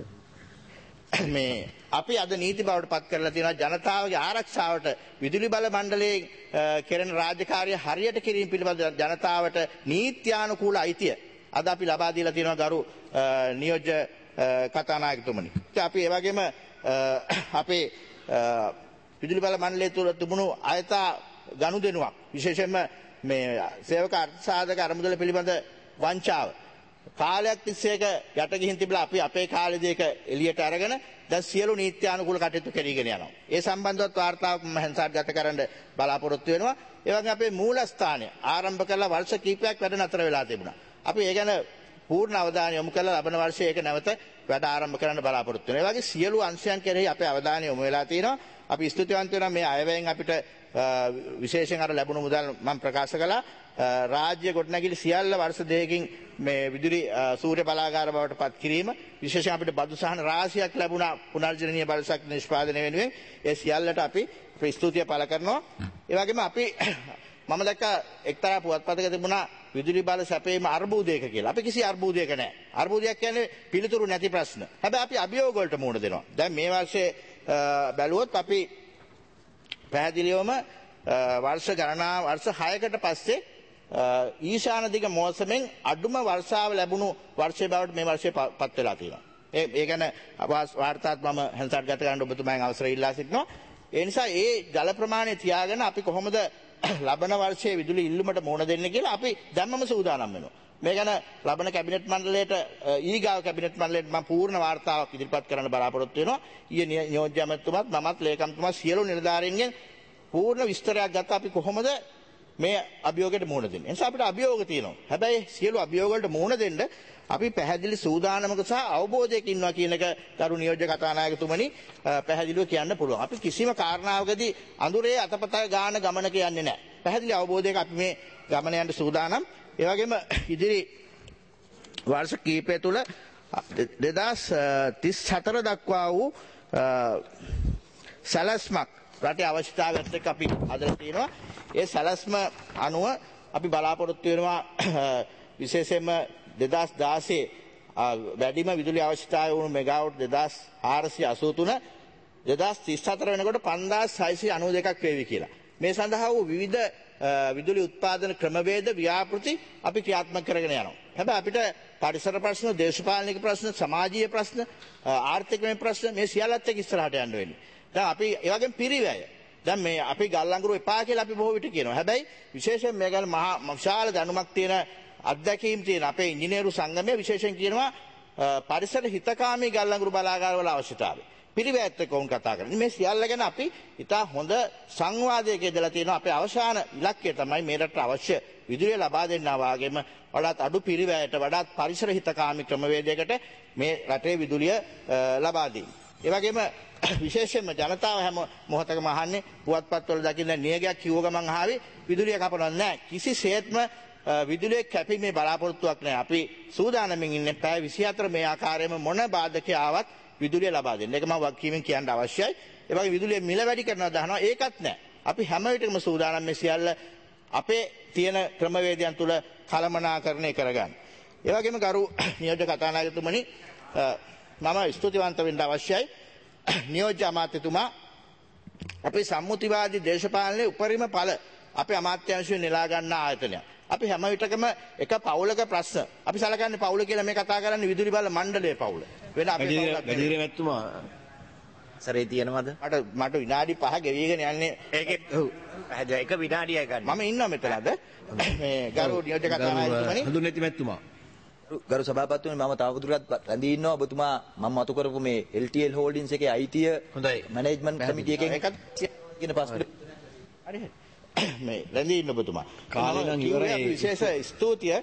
මේ අපි අද නීති බවට පත් කරලා තියෙනවා ජනතාවගේ ආරක්ෂාවට විදුලි බල මණ්ඩලයේ කෙරෙන රාජකාරිය හරියට කිරීම පිළිබඳ ජනතාවට නීත්‍යානුකූල අයිතිය අද අපි ලබා දීලා තියෙනවා ගරු නියෝජ්‍ය කතානායකතුමනි. අපි ඒ වගේම අපේ විදුලි බල මණ්ඩලය තුළ තිබුණු අයථා ගනුදෙනුවක් විශේෂයෙන්ම මේ සේවක අර්ථසාධක අරමුදල පිළිබඳ වංචාව කාලයක් තිස්සේක යට ගිහින් තිබිලා අපි අපේ කාලේදී ඒක එළියට අරගෙන දැන් සියලු නීත්‍යානුකූල කටයුතු කරගෙන යනවා. ඒ සම්බන්ධවත් වාර්තාවක් මම හැන්සාඩ් ගත කරන්න බලාපොරොත්තු වෙනවා. ඒ වගේම අපේ මූලස්ථානය ආරම්භ කළා වර්ෂ කිහිපයක් වැඩ නතර වෙලා තිබුණා. අපි ඒ ගැන පූර්ණ අවධානය යොමු කළා ලබන වර්ෂයේ ඒක නැවත වැඩ ආරම්භ කරන්න බලාපොරොත්තු වෙනවා. ඒ වගේ සියලු අංශයන් කෙරෙහි අපේ අවධානය යොමු වෙලා තියෙනවා. අපි ස්තුතිවන්ත වෙනවා මේ අයවැයෙන් අපිට විශේෂයෙන් අර ලැබුණු මුදල් මම ප්‍රකාශ කළා. රාජ්‍ය ගොඩනැගිලි සියල්ල වර්ෂ දෙකකින් මේ විදුලි සූර්ය බලාගාර බවට පත් කිරීම විශේෂයෙන් අපිට බදු සහන රාශියක් ලැබුණා පුනර්ජනනීය බලශක්ති නිෂ්පාදනය වෙනුවෙන්. ඒ සියල්ලට අපි ස්තුතිය පළ කරනවා. ඒ වගේම අපි මම දැක්ක එක්තරා පුවත්පතක තිබුණා විදුලි බල සැපයීම අර්බුදයක කියලා. අපි කිසි අර්බුදයක නැහැ. අර්බුදයක් කියන්නේ පිළිතුරු නැති ප්‍රශ්න. හැබැයි අපි අභියෝග වලට මුහුණ දෙනවා. දැන් මේ වර්ෂයේ බැලුවොත් අපි පැහැදිලිවම වර්ෂ ගණනාව වර්ෂ 6කට පස්සේ ඊශාන දිග මෝසමෙන් අඩුම වර්ෂාව ලැබුණු වර්ෂය බවට මේ වර්ෂය පත් වෙලා තියෙනවා. ඒ ගැන වාර්තාත් මම හන්සාට ගත ගන්න ඔබතුමාගෙන් අවසර ඉල්ලා සිටිනවා. ඒ නිසා ඒ ජල ප්‍රමාණය තියාගෙන අපි කොහොමද ලබන වර්ෂයේ විදුලි ඉල්ලුමට මුහුණ දෙන්නේ කියලා අපි දැම්මම සූදානම් වෙනවා. මේ ගැන ලබන කැබිනට් මණ්ඩලයට ඊගාව කැබිනට් මණ්ඩලයට මම පූර්ණ වාර්තාවක් ඉදිරිපත් කරන්න බලාපොරොත්තු වෙනවා. ඊයේ නියෝජ්‍ය ඇමතුමාත් මමත් ලේකම්තුමා සියලු නිලධාරීන්ගෙන් පූර්ණ විස්තරයක් ගත්තා අපි කොහොමද මේ අභියෝගයට මුහුණ දෙන්නේ. එනිසා අපිට අභියෝග තියෙනවා. හැබැයි සියලු අභියෝග වලට මුහුණ දෙන්න අපි පැහැදිලි සූදානමක සහ අවබෝධයක ඉන්නවා කියන එක ගරු නියෝජ්‍ය කතානායකතුමනි පැහැදිලිව කියන්න පුළුවන්. අපි කිසිම කාරණාවකදී අඳුරේ අතපත ගාන ගමනක යන්නේ නැහැ. පැහැදිලි අවබෝධයක අපි මේ ගමන යන්න සූදානම්. ඒ වගේම ඉදිරි වර්ෂ කීපය තුළ 2034 දක්වා වූ සැලැස්මක් රටේ අවශ්‍යතාවයත් එක්ක අපි හදලා තියෙනවා. ඒ සැලැස්ම අනුව අපි බලාපොරොත්තු වෙනවා විශේෂයෙන්ම 2016 වැඩිම විදුලි අවශ්‍යතාවය වුණු මෙගාවොට් 2483 2034 වෙනකොට 5692ක් වේවි කියලා. මේ සඳහා වූ විවිධ විදුලි උත්පාදන ක්‍රමවේද ව්‍යාපෘති අපි ක්‍රියාත්මක කරගෙන යනවා. හැබැයි අපිට පරිසර ප්‍රශ්න, දේශපාලනික ප්‍රශ්න, සමාජීය ප්‍රශ්න, ආර්ථික ප්‍රශ්න මේ සියල්ලත් එක්ක ඉස්සරහට යන්න වෙන්නේ. දැන් අපි ඒ වගේම පිරිවැය. දැන් මේ අපි ගල්ලංගුරු එපා කියලා අපි බොහෝ විට කියනවා. හැබැයි විශේෂයෙන් මේ ගැන මහා විශාල දැනුමක් තියෙන අත්දැකීම් තියෙන අපේ ඉංජිනේරු සංගමය විශේෂයෙන් කියනවා පරිසර හිතකාමී ගල්ලංගුරු බලාගාරවල අවශ්‍යතාවය. පිරිවැයත් එක්ක වුන් කතා කරන්නේ. මේ සියල්ල ගැන අපි ඉතා හොඳ සංවාදයක ඉඳලා තියෙනවා. අපේ අවසාන ඉලක්කය තමයි මේ රටට අවශ්‍ය විදුලිය ලබා දෙන්නා වගේම වඩාත් අඩු පිරිවැයට වඩාත් පරිසර හිතකාමී ක්‍රමවේදයකට මේ රටේ විදුලිය ලබා දීම. ඒ වගේම විශේෂයෙන්ම ජනතාව හැම මොහොතකම අහන්නේ පුවත්පත්වල දකින්න නියගයක් කිව්ව ගමන් ආවේ විදුලිය කපනවා නැහැ. කිසිසේත්ම විදුලිය කැපීමේ බලාපොරොත්තුවක් නැහැ. අපි සූදානමින් ඉන්නේ පැය 24 මේ ආකාරයෙන්ම මොන බාධකයක් ආවත් විදුලිය ලබා දෙන්න. ඒක මම වගකීමෙන් කියන්න අවශ්‍යයි. ඒ වගේ විදුලිය මිල වැඩි කරනවා දහනවා ඒකත් නැහැ. අපි හැම විටකම සූදානම් මේ සියල්ල අපේ තියෙන ක්‍රමවේදයන් තුල කළමනාකරණය කරගන්න. ඒ වගේම ගරු නියෝජ්‍ය කතානායකතුමනි මම ස්තුතිවන්ත වෙන්න අවශ්‍යයි. නියෝජ්‍ය අමාත්‍යතුමා අපේ සම්මුතිවාදී දේශපාලනයේ උපරිම ඵල අපේ අමාත්‍යාංශයෙන් නෙලා ගන්න ආයතනයක්. අපි හැම විටකම එක පවුලක ප්‍රශ්න අපි සලකන්නේ පවුල කියලා මේ කතා කරන්නේ විදුලි බල මණ්ඩලයේ පවුල. වෙන අපේ වැඩිහිටිය මැතිතුමා සරේ තියෙනවද? මට විනාඩි 5 ගෙවිගෙන යන්නේ. ඒකේ ඔව්. එක විනාඩියක් ගන්න. මම ඉන්නවා මෙතනද. මේ ගරු නියෝජ්‍ය කතානායකතුමනි හඳුන්වති මැතිතුමා. ගරු සභාපතිතුමනි මම තවදුරටත් රැඳී ඉන්නවා ඔබතුමා මම මතු කරපු මේ LTL Holdings එකේ අයිතිය හොඳයි මැනේජ්මන්ට් කමිටුව එකෙන් කියන පස්සේ හරි මේ රැඳී ඉන්න ඔබතුමා කාලේ නම් ඉවරයි විශේෂ ස්තුතිය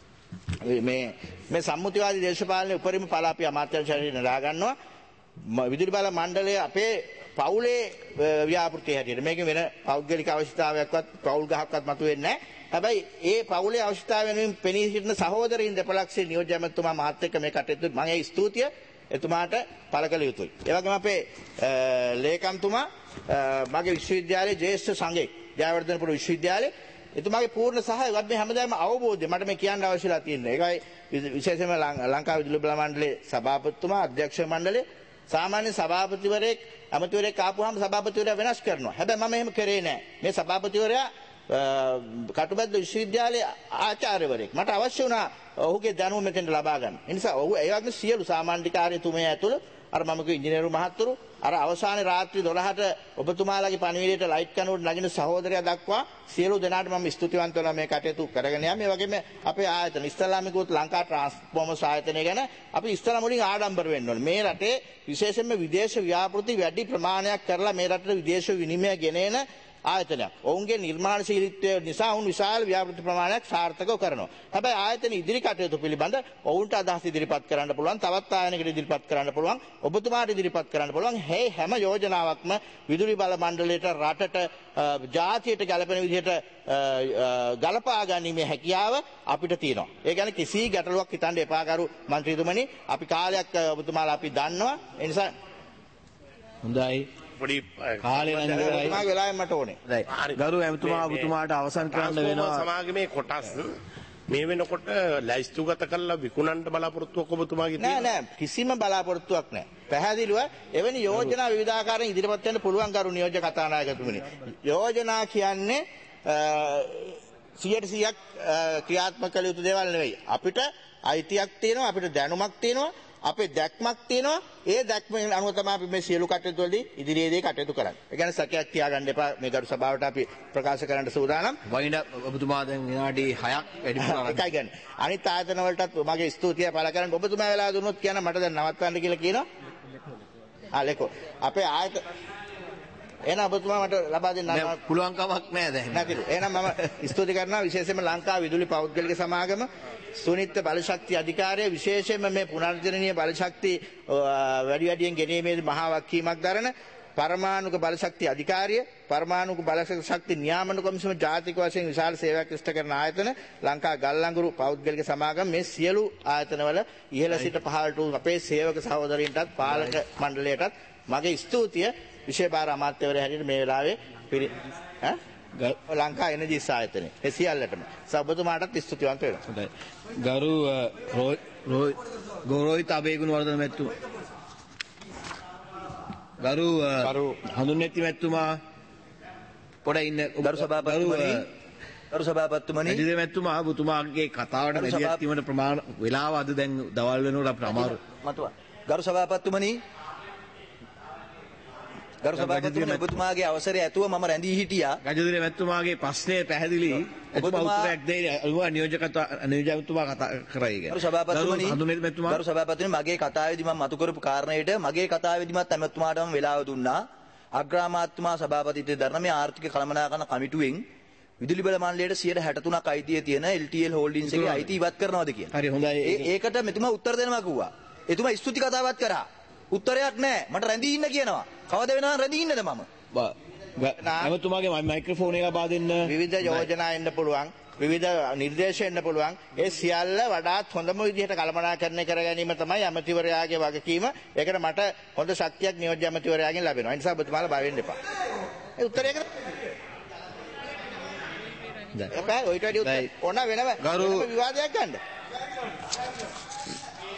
මේ සම්මුතිවාදී දේශපාලනයේ උපරිම ඵල අපි අමාත්‍යාංශයෙන් නෙලා ගන්නවා විදුලි බල මණ්ඩලය අපේ පවුලේ ව්‍යාපෘතිය හැටියට මේක වෙන පෞද්ගලික අවශ්‍යතාවයක්වත් පෞල් ගහක්වත් මතුවෙන්නේ නැහැ. හැබැයි ඒ පවුලේ අවශ්‍යතාවය වෙනුවෙන් පෙනී සිටින සහෝදරින් දෙපළක්ෂේ නියෝජ්‍ය ඇමතුමා මාත් එක්ක මේ කටයුතු මම ඒ ස්තුතිය එතුමාට පළ කළ යුතුයි. ඒ වගේම අපේ ලේකම්තුමා මගේ විශ්වවිද්‍යාලයේ ජ්‍යෙෂ්ඨ සංඝෙක් ජයවර්ධනපුර විශ්වවිද්‍යාලයේ එතුමාගේ පූර්ණ සහායවත් මේ හැමදාම අවබෝධය මට මේ කියන්න අවශ්‍යලා තියෙනවා. ඒකයි විශේෂයෙන්ම ලංකාවේ විදුලි බල මණ්ඩලයේ සභාපතිතුමා අධ්‍යක්ෂ මණ්ඩලයේ සාමාන්‍ය සභාපතිවරයෙක් අමතිවරයෙක් ආපුවාම සභාපතිවරයා වෙනස් කරනවා. හැබැයි මම එහෙම කරේ නැහැ. මේ සභාපතිවරයා කටුබැද්ද විශ්වවිද්‍යාලයේ ආචාර්යවරයෙක්. මට අවශ්‍ය වුණා ඔහුගේ දැනුම මෙතෙන්ට ලබා ගන්න. ඒ නිසා ඔහු ඒ වගේ සියලු සාමාන්‍යකාරයතුමය ඇතුළු අර මම කිව්ව ඉංජිනේරු මහත්තුරු අර අවසානයේ රාත්‍රී 12ට ඔබතුමාලාගේ පණිවිඩයට ලයිට් කනුවට නගින සහෝදරයා දක්වා සියලු දෙනාට මම ස්තුතිවන්ත වෙනවා මේ කටයුතු කරගෙන යන්න. ඒ වගේම අපේ ආයතන ඉස්ලාමිකුත් ලංකා ට්‍රාන්ස්ෆෝමර්ස් ආයතනය ගැන අපි ඉස්ලාම වලින් ආඩම්බර වෙන්න ඕනේ. මේ රටේ විශේෂයෙන්ම විදේශ ව්‍යාපෘති වැඩි ප්‍රමාණයක් කරලා මේ රටට විදේශ විනිමය ගෙනෙන ආයතනයක්. ඔවුන්ගේ නිර්මාණශීලීත්වය නිසා ඔවුන් විශාල ව්‍යාපෘති ප්‍රමාණයක් සාර්ථකව කරනවා. හැබැයි ආයතන ඉදිරි කටයුතු පිළිබඳ ඔවුන්ට අදහස් ඉදිරිපත් කරන්න පුළුවන්, තවත් ආයතනයකට ඉදිරිපත් කරන්න පුළුවන්, ඔබතුමාට ඉදිරිපත් කරන්න පුළුවන්. හැම යෝජනාවක්ම විදුලි බල මණ්ඩලයට, රටට, ජාතියට ගැලපෙන විදිහට ගලපා ගැනීමේ හැකියාව අපිට තියෙනවා. ඒ කියන්නේ කිසි ගැටලුවක් හිතන්න එපා කරු මන්ත්‍රීතුමනි. අපි කාලයක් ඔබතුමාලා අපි දන්නවා. ඒ නිසා හොඳයි. පොඩි කාලේ නම් ඉවරයි. ඔබතුමාගේ වෙලාවෙන් මට ඕනේ. ගරු ඇමතුමා ඔබතුමාට අවසන් කරන්න වෙනවා. සමාගමේ කොටස් මේ වෙනකොට ලැයිස්තුගත කරලා විකුණන්න බලාපොරොත්තුවක් ඔබතුමාගේ තියෙනවා? නෑ කිසිම බලාපොරොත්තුවක් නෑ. පැහැදිලිව එවැනි යෝජනා විවිධාකාරයෙන් ඉදිරිපත් වෙන්න පුළුවන් කරු නියෝජ්‍ය කතානායකතුමනි. යෝජනා කියන්නේ 100% ක්‍රියාත්මක කළ යුතු දේවල් නෙවෙයි. අපිට අයිතියක් තියෙනවා, අපිට දැනුමක් තියෙනවා, අපේ දැක්මක් තියෙනවා. ඒ දැක්ම අනුව තමයි අපි මේ සියලු කටයුතු වලදී ඉදිරියේදී කටයුතු කරන්නේ. ඒ කියන්නේ සැකයක් තියාගන්න එපා. මේ ගරු සභාවට අපි ප්‍රකාශ කරන්න සූදානම්. වයින් ඔබතුමා දැන් විනාඩි 6ක් වැඩි කරනවා. එකයි ගන්න. අනිත් ආයතන වලටත් මගේ ස්තුතිය පළ කරන්න. ඔබතුමා වෙලාව දුන්නොත් කියන මට දැන් නවත්තන්න කියලා කියනවා. ලෙකෝ. අපේ ආයතන එහෙනම් ඔබතුමා මට ලබා දෙන්න පුළුවන් කමක් නැහැ දැන්. නැතිලු. එහෙනම් මම ස්තුති කරනවා විශේෂයෙන්ම ලංකා විදුලි පෞද්ගලික සමාගම, සුනිත්ත බලශක්ති අධිකාරිය, විශේෂයෙන්ම මේ පුනර්ජනනීය බලශක්ති වැඩි වැඩියෙන් ගෙනීමේදී මහා වගකීමක් දරන පරමාණුක බලශක්ති අධිකාරිය, පරමාණුක බලශක්ති නියාමන කොමිසම, ජාතික වශයෙන් විශාල සේවයක් ඉෂ්ට කරන ආයතන, ලංකා ගල්ලංගුරු පෞද්ගලික සමාගම, මේ සියලු ආයතනවල ඉහළ සිට පහළට අපේ සේවක සහෝදරයින්ටත් පාලක මණ්ඩලයටත් මගේ ස්තුතිය. විශේෂ භාර අමාත්‍යවරයා හැටියට මේ වෙලාවේ ලංකා එනර්ජිස් ආයතනයේ ඒ සියල්ලටම ඔබතුමාටත් ස්තුතිවන්ත වෙනවා. හොඳයි. ගරු ගෞරවිත අබේගුණ වර්ධන මැතිතුමා. ගරු හඳුන්වැති මැතිතුමා පොඩ ඉන්න ගරු සභාපතිතුමනි මැතිතුමා ඔබතුමාගේ කතාවට මෙදියක් තිබෙන ප්‍රමාණ වෙලාව අද දැන් දවල් වෙනකොට අපිට අමාරු. ගරු සභාපතිතුමනි ගරු සභාපතිතුමනි ඔබතුමාගේ අවසරය ඇතුව මම රැඳී හිටියා. ගජදිරිය මැතිතුමාගේ ප්‍රශ්නේ පැහැදිලි. ඔබතුමා උත්තරයක් දෙන්නේ. නියෝජකතුමා කතා කරයි ගැන. ගරු සභාපතිතුමනි මගේ කතාවේදී මම මතු කරපු කාරණේට මගේ කතාවේදීමත් ඇමතුමාටම වෙලාව දුන්නා. අග්‍රාමාත්‍යතුමා සභාපතිත්වයේ දරන මේ ආර්ථික කළමනාකරන කමිටුවෙන් විදුලි බල මණ්ඩලයට 63ක් අයිතිය තියෙන LTL හෝල්ඩින්ස් එකේ අයිතිය ඉවත් කරනවද කියලා. හරි හොඳයි. ඒකට මෙතුමා උත්තර දෙනවා කිව්වා. එතුමා ස්තුති කතාවක් කරා. උත්තරයක් නැහැ. මට රැඳී ඉන්න කියනවා. කවද වෙනවා රැඳී ඉන්නද මම? ඇමතුමාගේ මයික්‍රොෆෝන් එක ලබා දෙන්න. විවිධ යෝජනා එන්න පුළුවන්. විවිධ නිර්දේශ එන්න පුළුවන්. ඒ සියල්ල වඩාත් හොඳම විදිහට කළමනාකරණය කර ගැනීම තමයි ඇමතිවරයාගේ වගකීම. ඒකට මට හොඳ ශක්තියක් නියෝජ්‍ය ඇමතිවරයාගෙන් ලැබෙනවා. ඒ නිසා ඔබතුමාලා බය වෙන්න එපා. ඒ උත්තරයකට ඔයිට වැඩි උත්තර ඕන වෙනව විවාදයක් ගන්න.